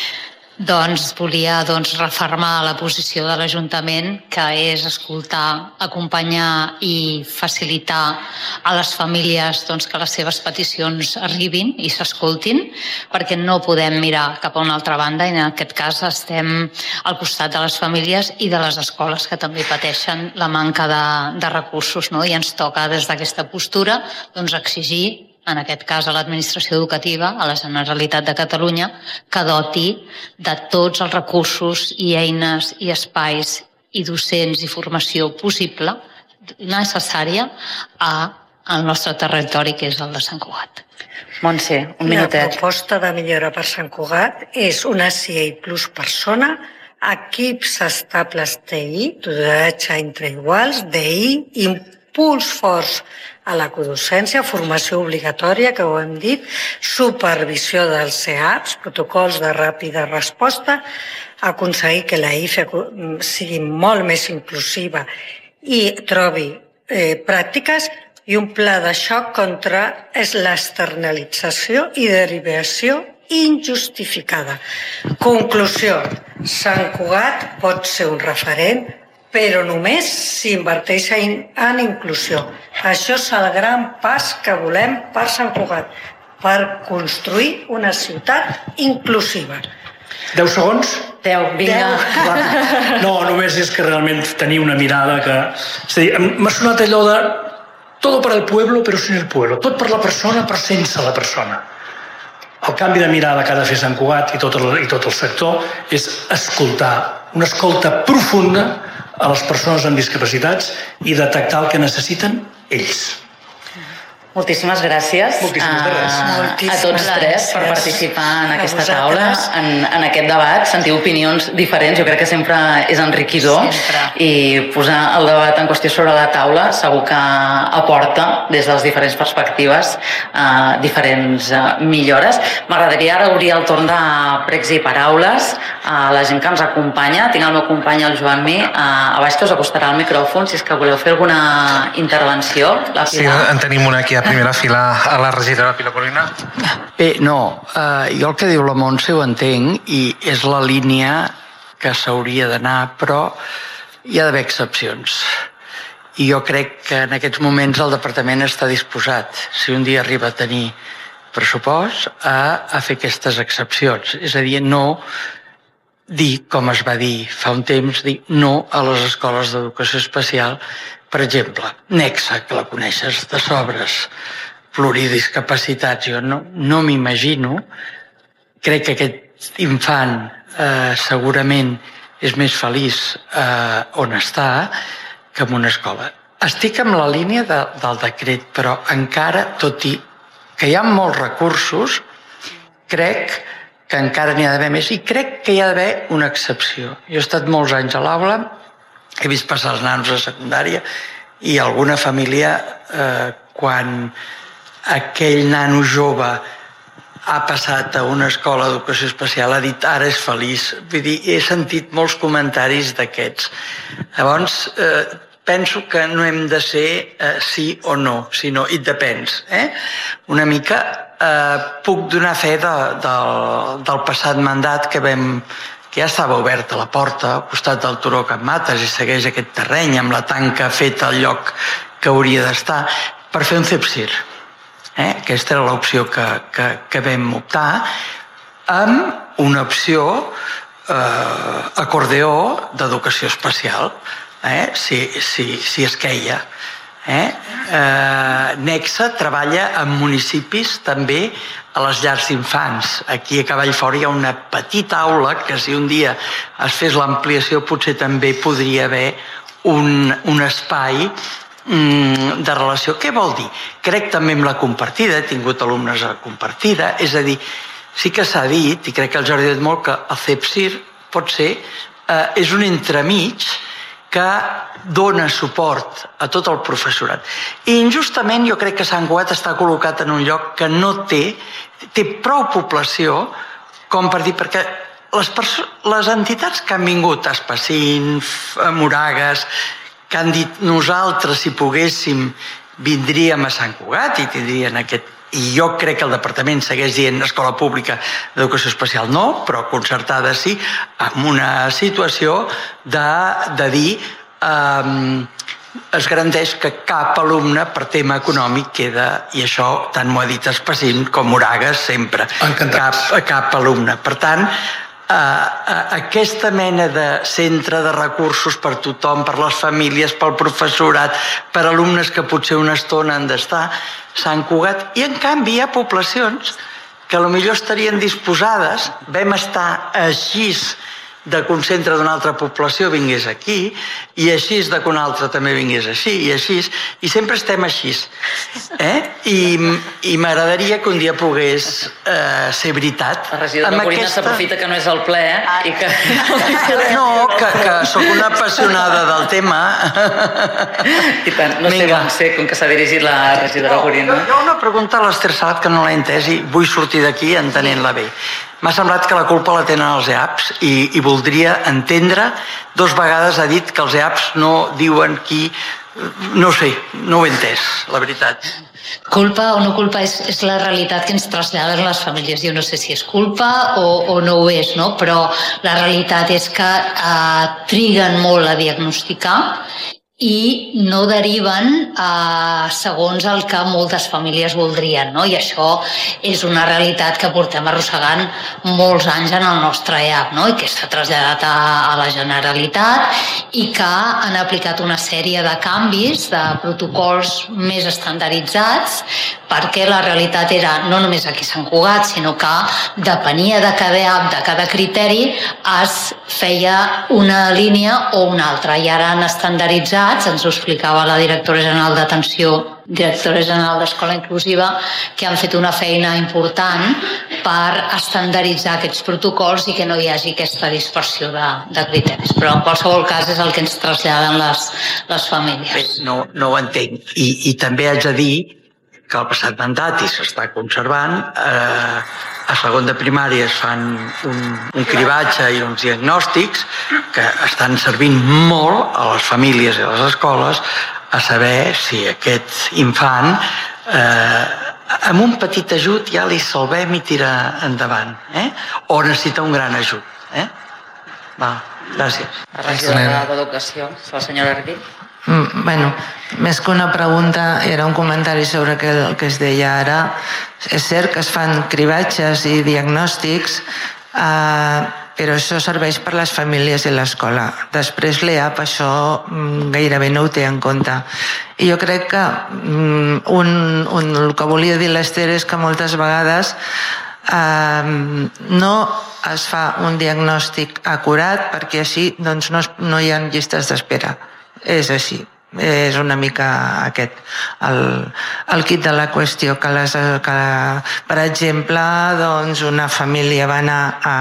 Doncs volia doncs, refermar la posició de l'Ajuntament, que és escoltar, acompanyar i facilitar a les famílies doncs, que les seves peticions arribin i s'escoltin, perquè no podem mirar cap a una altra banda i en aquest cas estem al costat de les famílies i de les escoles que també pateixen la manca de, de recursos, no? I ens toca des d'aquesta postura doncs, exigir en aquest cas a l'administració educativa, a la Generalitat de Catalunya, que doti de tots els recursos i eines i espais i docents i formació possible necessària al nostre territori, que és el de Sant Cugat. Montse, un minutet. La proposta de millora per Sant Cugat és una C I plus persona, equips estables T I, tutoratge entre iguals, D I, impuls forts a la codocència, formació obligatòria, que ho hem dit, supervisió dels C A Ps, protocols de ràpida resposta, aconseguir que la I F E sigui molt més inclusiva i trobi eh, pràctiques i un pla de xoc contra l'externalització i derivació injustificada. Conclusió, Sant Cugat pot ser un referent, però només s'inverteix en inclusió. Això és el gran pas que volem per Sant Cugat, per construir una ciutat inclusiva. Deu segons? Deu, vinga. No, només és que realment tenir una mirada que... És a dir, m'ha sonat allò de todo para el pueblo, però sin el pueblo. Tot per la persona, però sense la persona. El canvi de mirada que ha de fer Sant Cugat i tot el, i tot el sector és escoltar, una escolta profunda a les persones amb discapacitats i detectar el que necessiten ells. Moltíssimes gràcies, Moltíssimes gràcies. A, a tots tres per participar en aquesta taula, en, en aquest debat, sentir opinions diferents, jo crec que sempre és enriquidor sempre. I posar el debat en qüestió sobre la taula segur que aporta des de les diferents perspectives eh, diferents eh, millores. M'agradaria ara obrir el torn de pregs i paraules a la gent que ens acompanya. Tinc el meu company, el Joan Mi, a, a baix que us acostarà el micròfon si és que voleu fer alguna intervenció. La sí, en tenim una aquí a primera fila, a la regidora Pilar Colina. Bé, no, eh, jo el que diu la Montse ho entenc i és la línia que s'hauria d'anar, però hi ha d'haver excepcions. i jo crec que en aquests moments el departament està disposat, si un dia arriba a tenir pressupost, a, a fer aquestes excepcions. És a dir, no dir, com es va dir fa un temps, dir no a les escoles d'educació especial. Per exemple, Nexa, que la coneixes de sobres, pluridiscapacitats, jo no, no m'imagino, crec que aquest infant eh, segurament és més feliç eh, on està que en una escola. Estic en la línia de, del decret, però encara, tot i que hi ha molts recursos, crec que encara n'hi ha d'haver més i crec que hi ha d'haver una excepció. Jo he estat molts anys a l'aula, he vist passar els nanos a secundària i alguna família, eh, quan aquell nano jove ha passat a una escola d'educació especial, ha dit ara és feliç. Vull dir, he sentit molts comentaris d'aquests. Llavors, eh, penso que no hem de ser eh, sí o no, sinó it depens. Eh? Una mica eh, puc donar fe de, de, del passat mandat que vam que ja estava oberta la porta al costat del turó Can Mates i segueix aquest terreny amb la tanca feta al lloc que hauria d'estar per fer un CEPSIR. Eh? Aquesta era l'opció que, que, que vam optar amb una opció eh, acordeó d'educació especial, eh? si, si, si es queia. Eh? Eh, Nexa treballa en municipis també a les llars d'infants. Aquí a Cavallfort hi ha una petita aula que si un dia es fes l'ampliació potser també podria haver un, un espai mm, de relació. Què vol dir? Crec també amb la compartida, he tingut alumnes a compartida, és a dir, sí que s'ha dit, i crec que el Jordi ha dit molt, que el CEPSIR pot ser, eh, és un entremig que dona suport a tot el professorat. I injustament jo crec que Sant Cugat està col·locat en un lloc que no té, té prou població com per dir, perquè les, les entitats que han vingut, Espacín, Moragues, que han dit nosaltres si poguéssim vindríem a Sant Cugat i tindrien aquest. I jo crec que el departament segueix dient escola pública d'educació especial no, però concertada sí, amb una situació de, de dir eh, es garanteix que cap alumne per tema econòmic queda, i això tant m'ho ha dit Espacín com Moragues sempre, cap, cap alumne. Per tant, eh, aquesta mena de centre de recursos per tothom, per les famílies, pel professorat, per alumnes que potser una estona han d'estar, Sant Cugat, i en canvi hi ha poblacions que potser estarien disposades, vam estar així de que un centre d'una altra població vingués aquí, i així de que un altre també vingués així, i així, i sempre estem així. Eh? I, i m'agradaria que un dia pogués eh, ser veritat. La regidora Corina aquesta... s'aprofita que no és el ple, eh? I que... No, que, que sóc una apassionada del tema. I tant, no sé com sé com que s'ha dirigit la regidora no, Corina. Jo, jo una pregunta a l'Ester Salat que no l'he entès i vull sortir d'aquí entenent-la bé. M'ha semblat que la culpa la tenen els E A Ps i, i voldria entendre, dos vegades ha dit que els E A Ps no diuen qui... No sé, no ho he entès, la veritat. Culpa o no culpa és, és la realitat que ens traslladen les famílies. Jo no sé si és culpa o, o no ho és, no? Però la realitat és que eh, triguen molt a diagnosticar i no deriven eh, segons el que moltes famílies voldrien, no? I això és una realitat que portem arrossegant molts anys en el nostre E A P, no? I que s'ha traslladat a, a la Generalitat i que han aplicat una sèrie de canvis, de protocols més estandarditzats, perquè la realitat era no només aquí a Sant Cugat, sinó que depenia de cada E A P, de cada criteri, es feia una línia o una altra, i ara han estandarditzat, ens ho explicava la directora general d'atenció, directora general d'Escola Inclusiva, que han fet una feina important per estandarditzar aquests protocols i que no hi hagi aquesta dispersió de, de criteris. Però en qualsevol cas és el que ens traslladen les, les famílies. No, no ho entenc. I, i també haig de dir que el passat mandat, i s'està conservant, eh, a segon de primària es fan un, un cribatge i uns diagnòstics que estan servint molt a les famílies i a les escoles a saber si aquest infant eh, amb un petit ajut ja li salvem i tira endavant, eh? O necessita un gran ajut. Eh? Va, gràcies. La regidora d'Educació, la senyora Arquí. Mm, bueno, més que una pregunta, era un comentari sobre el que es deia ara. És cert que es fan cribatges i diagnòstics, eh, però això serveix per les famílies i l'escola. Després l'E A P això gairebé no ho té en compte. I jo crec que un, un, el que volia dir l'Ester és que moltes vegades eh, no es fa un diagnòstic acurat perquè així doncs, no, no hi ha llistes d'espera. És així. És una mica aquest el, el kit de la qüestió que, les, que per exemple doncs una família va anar a,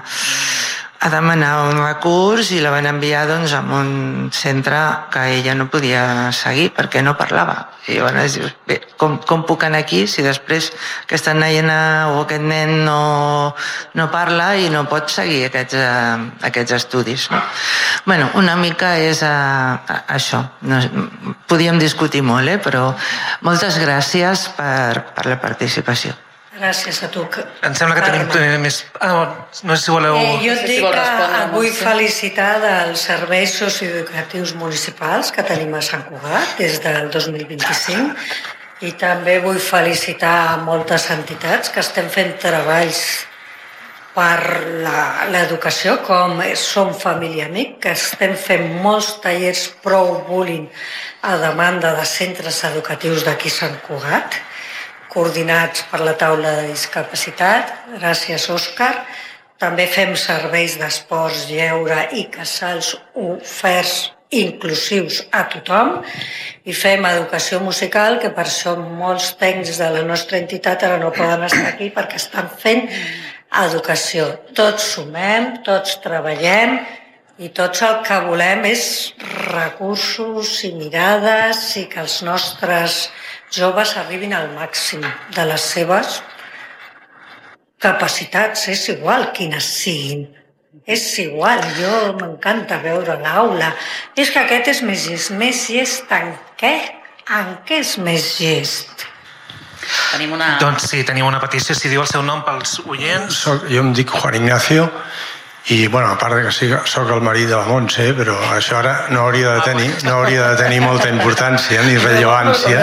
a demanar un recurs i la van enviar doncs, a un centre que ella no podia seguir perquè no parlava. I llavors dius, bé, com, com puc anar aquí si després aquesta nena o aquest nen no, no parla i no pot seguir aquests, uh, aquests estudis, no? Bueno, una mica és uh, això. No, podíem discutir molt, eh? Però moltes gràcies per, per la participació. Gràcies a tu. Em sembla que tenim eh, més... Ah, no sé si voleu... Eh, jo et dic que et vull felicitar dels serveis socioeducatius municipals que tenim a Sant Cugat des del dos mil vint-i-cinc i també vull felicitar moltes entitats que estem fent treballs per l'educació, com Som Família Amic, que estem fent molts tallers prou bullying a demanda de centres educatius d'aquí Sant Cugat, coordinats per la taula de discapacitat. Gràcies, Òscar. També fem serveis d'esports, lleure i casals oferts inclusius a tothom i fem educació musical, que per això molts tècnics de la nostra entitat ara no poden estar aquí perquè estan fent educació. Tots sumem, tots treballem i tots el que volem és recursos i mirades i que els nostres joves arribin al màxim de les seves capacitats, és igual quines siguin. És igual, jo m'encanta veure l'aula. És que aquest és més gest. Més gest en què? En què és més gest? Tenim una... Doncs sí, tenim una petició. Si diu el seu nom pels oients... Soc, jo em dic Juan Ignacio i, bueno, a part de que sí, soc el marit de la Montse, però això ara no hauria de tenir, no hauria de tenir molta importància ni rellevància.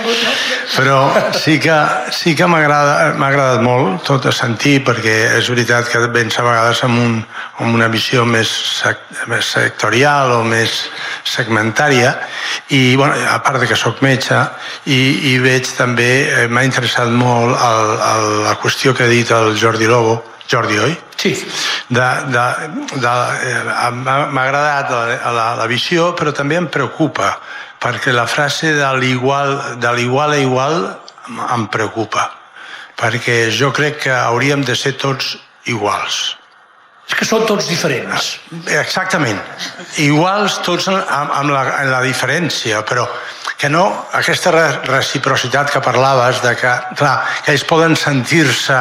Però sí que, sí que m'ha agradat molt tot a sentir, perquè és veritat que vens a vegades amb, un, amb una visió més, sec, més sectorial o més segmentària i, bueno, a part de que soc metge i, i veig també, m'ha interessat molt el, el, la qüestió que ha dit el Jordi Lobo, Jordi, oi? Sí. De, de, de, m'ha agradat la, la, la visió, però també em preocupa, perquè la frase de l'igual, de l'igual a igual em preocupa, perquè jo crec que hauríem de ser tots iguals. És que són tots diferents. Exactament. Iguals tots amb, amb, la, amb la diferència, però que no, aquesta reciprocitat que parlaves, de que, clar, que ells poden sentir-se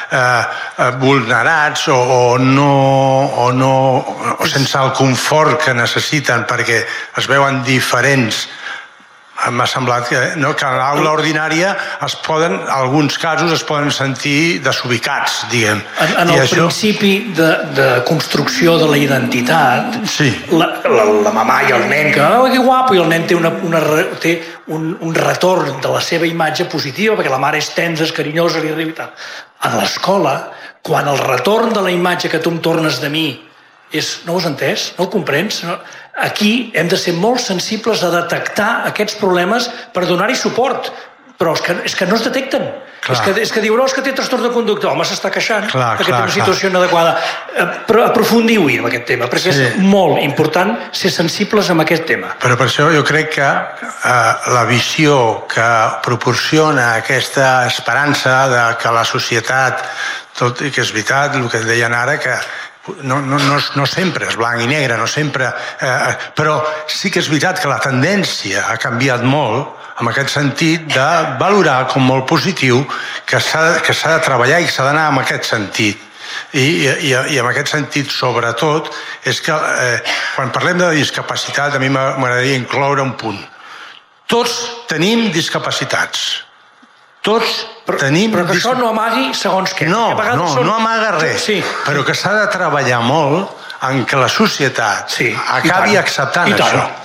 eh, vulnerats o, o, no, o, no, o sense el confort que necessiten perquè es veuen diferents. M'ha semblat que, no, que a l'aula ordinària es poden, en alguns casos es poden sentir desubicats, diguem. En, en el això... principi de, de construcció de la identitat, sí. la, la, la mamà i el nen, que, oh, que guapo, i el nen té, una, una, té un, un retorn de la seva imatge positiva, perquè la mare és tensa, és carinyosa, li arriba i tal. A l'escola, quan el retorn de la imatge que tu em tornes de mi és, no ho has entès? No ho comprens? No? Aquí hem de ser molt sensibles a detectar aquests problemes per donar-hi suport, però és que, és que no es detecten. És que, és que diu, no, és que té trastorn de conducta. Home, s'està queixant clar, que clar, té una situació clar. inadequada. Però aprofundiu-hi en aquest tema, perquè sí. és molt important ser sensibles amb aquest tema. Però per això jo crec que eh, la visió que proporciona aquesta esperança de que la societat, tot i que és veritat el que deien ara, que No, no, no, no sempre és blanc i negre, no sempre, eh, però sí que és veritat que la tendència ha canviat molt en aquest sentit de valorar com molt positiu que s'ha que s'ha de treballar i que s'ha d'anar en aquest sentit. I, i, i en aquest sentit, sobretot, és que eh, quan parlem de discapacitat a mi m'agradaria incloure un punt. Tots tenim discapacitats. Tots però, tenim... Però que això no amagui segons què. No, no, són... no amaga res, sí. Però que s'ha de treballar molt en que la societat sí, acabi acceptant això.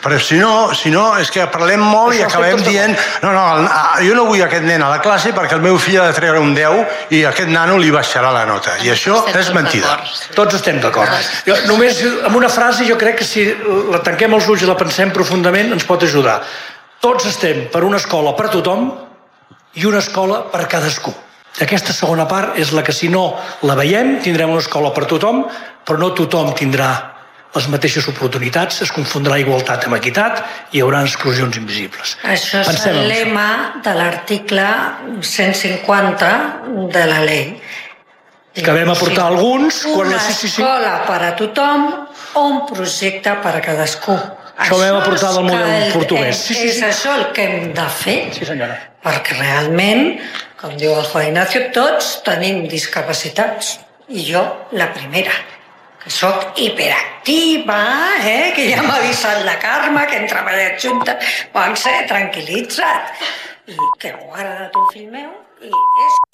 Però si no, si no, és que parlem molt i acabem dient no, no, jo no vull aquest nen a la classe perquè el meu fill ha de treure un deu i aquest nano li baixarà la nota. I això és mentida. Tots estem d'acord. Només amb una frase jo crec que si la tanquem els ulls i la pensem profundament ens pot ajudar. Tots estem per una escola per tothom i una escola per cadascú. Aquesta segona part és la que si no la veiem tindrem una escola per tothom, però no tothom tindrà les mateixes oportunitats, es confondrà igualtat amb equitat i hi haurà exclusions invisibles. Això és el lema de l'article cent cinquanta de la llei. Que vam aportar alguns... Una escola per a tothom o un projecte per a cadascú. Això ho vam aportar del model portuguès. És això el que hem de fer. Sí, senyora. Perquè realment, com diu el Juan Ignacio, tots tenim discapacitats. I jo, la primera. Que soc hiperactiva, eh? Que ja m'ha avisat la Carme, que hem treballat juntes. Van ser tranquil·litzat. I que ho ha agradat un fill meu i és...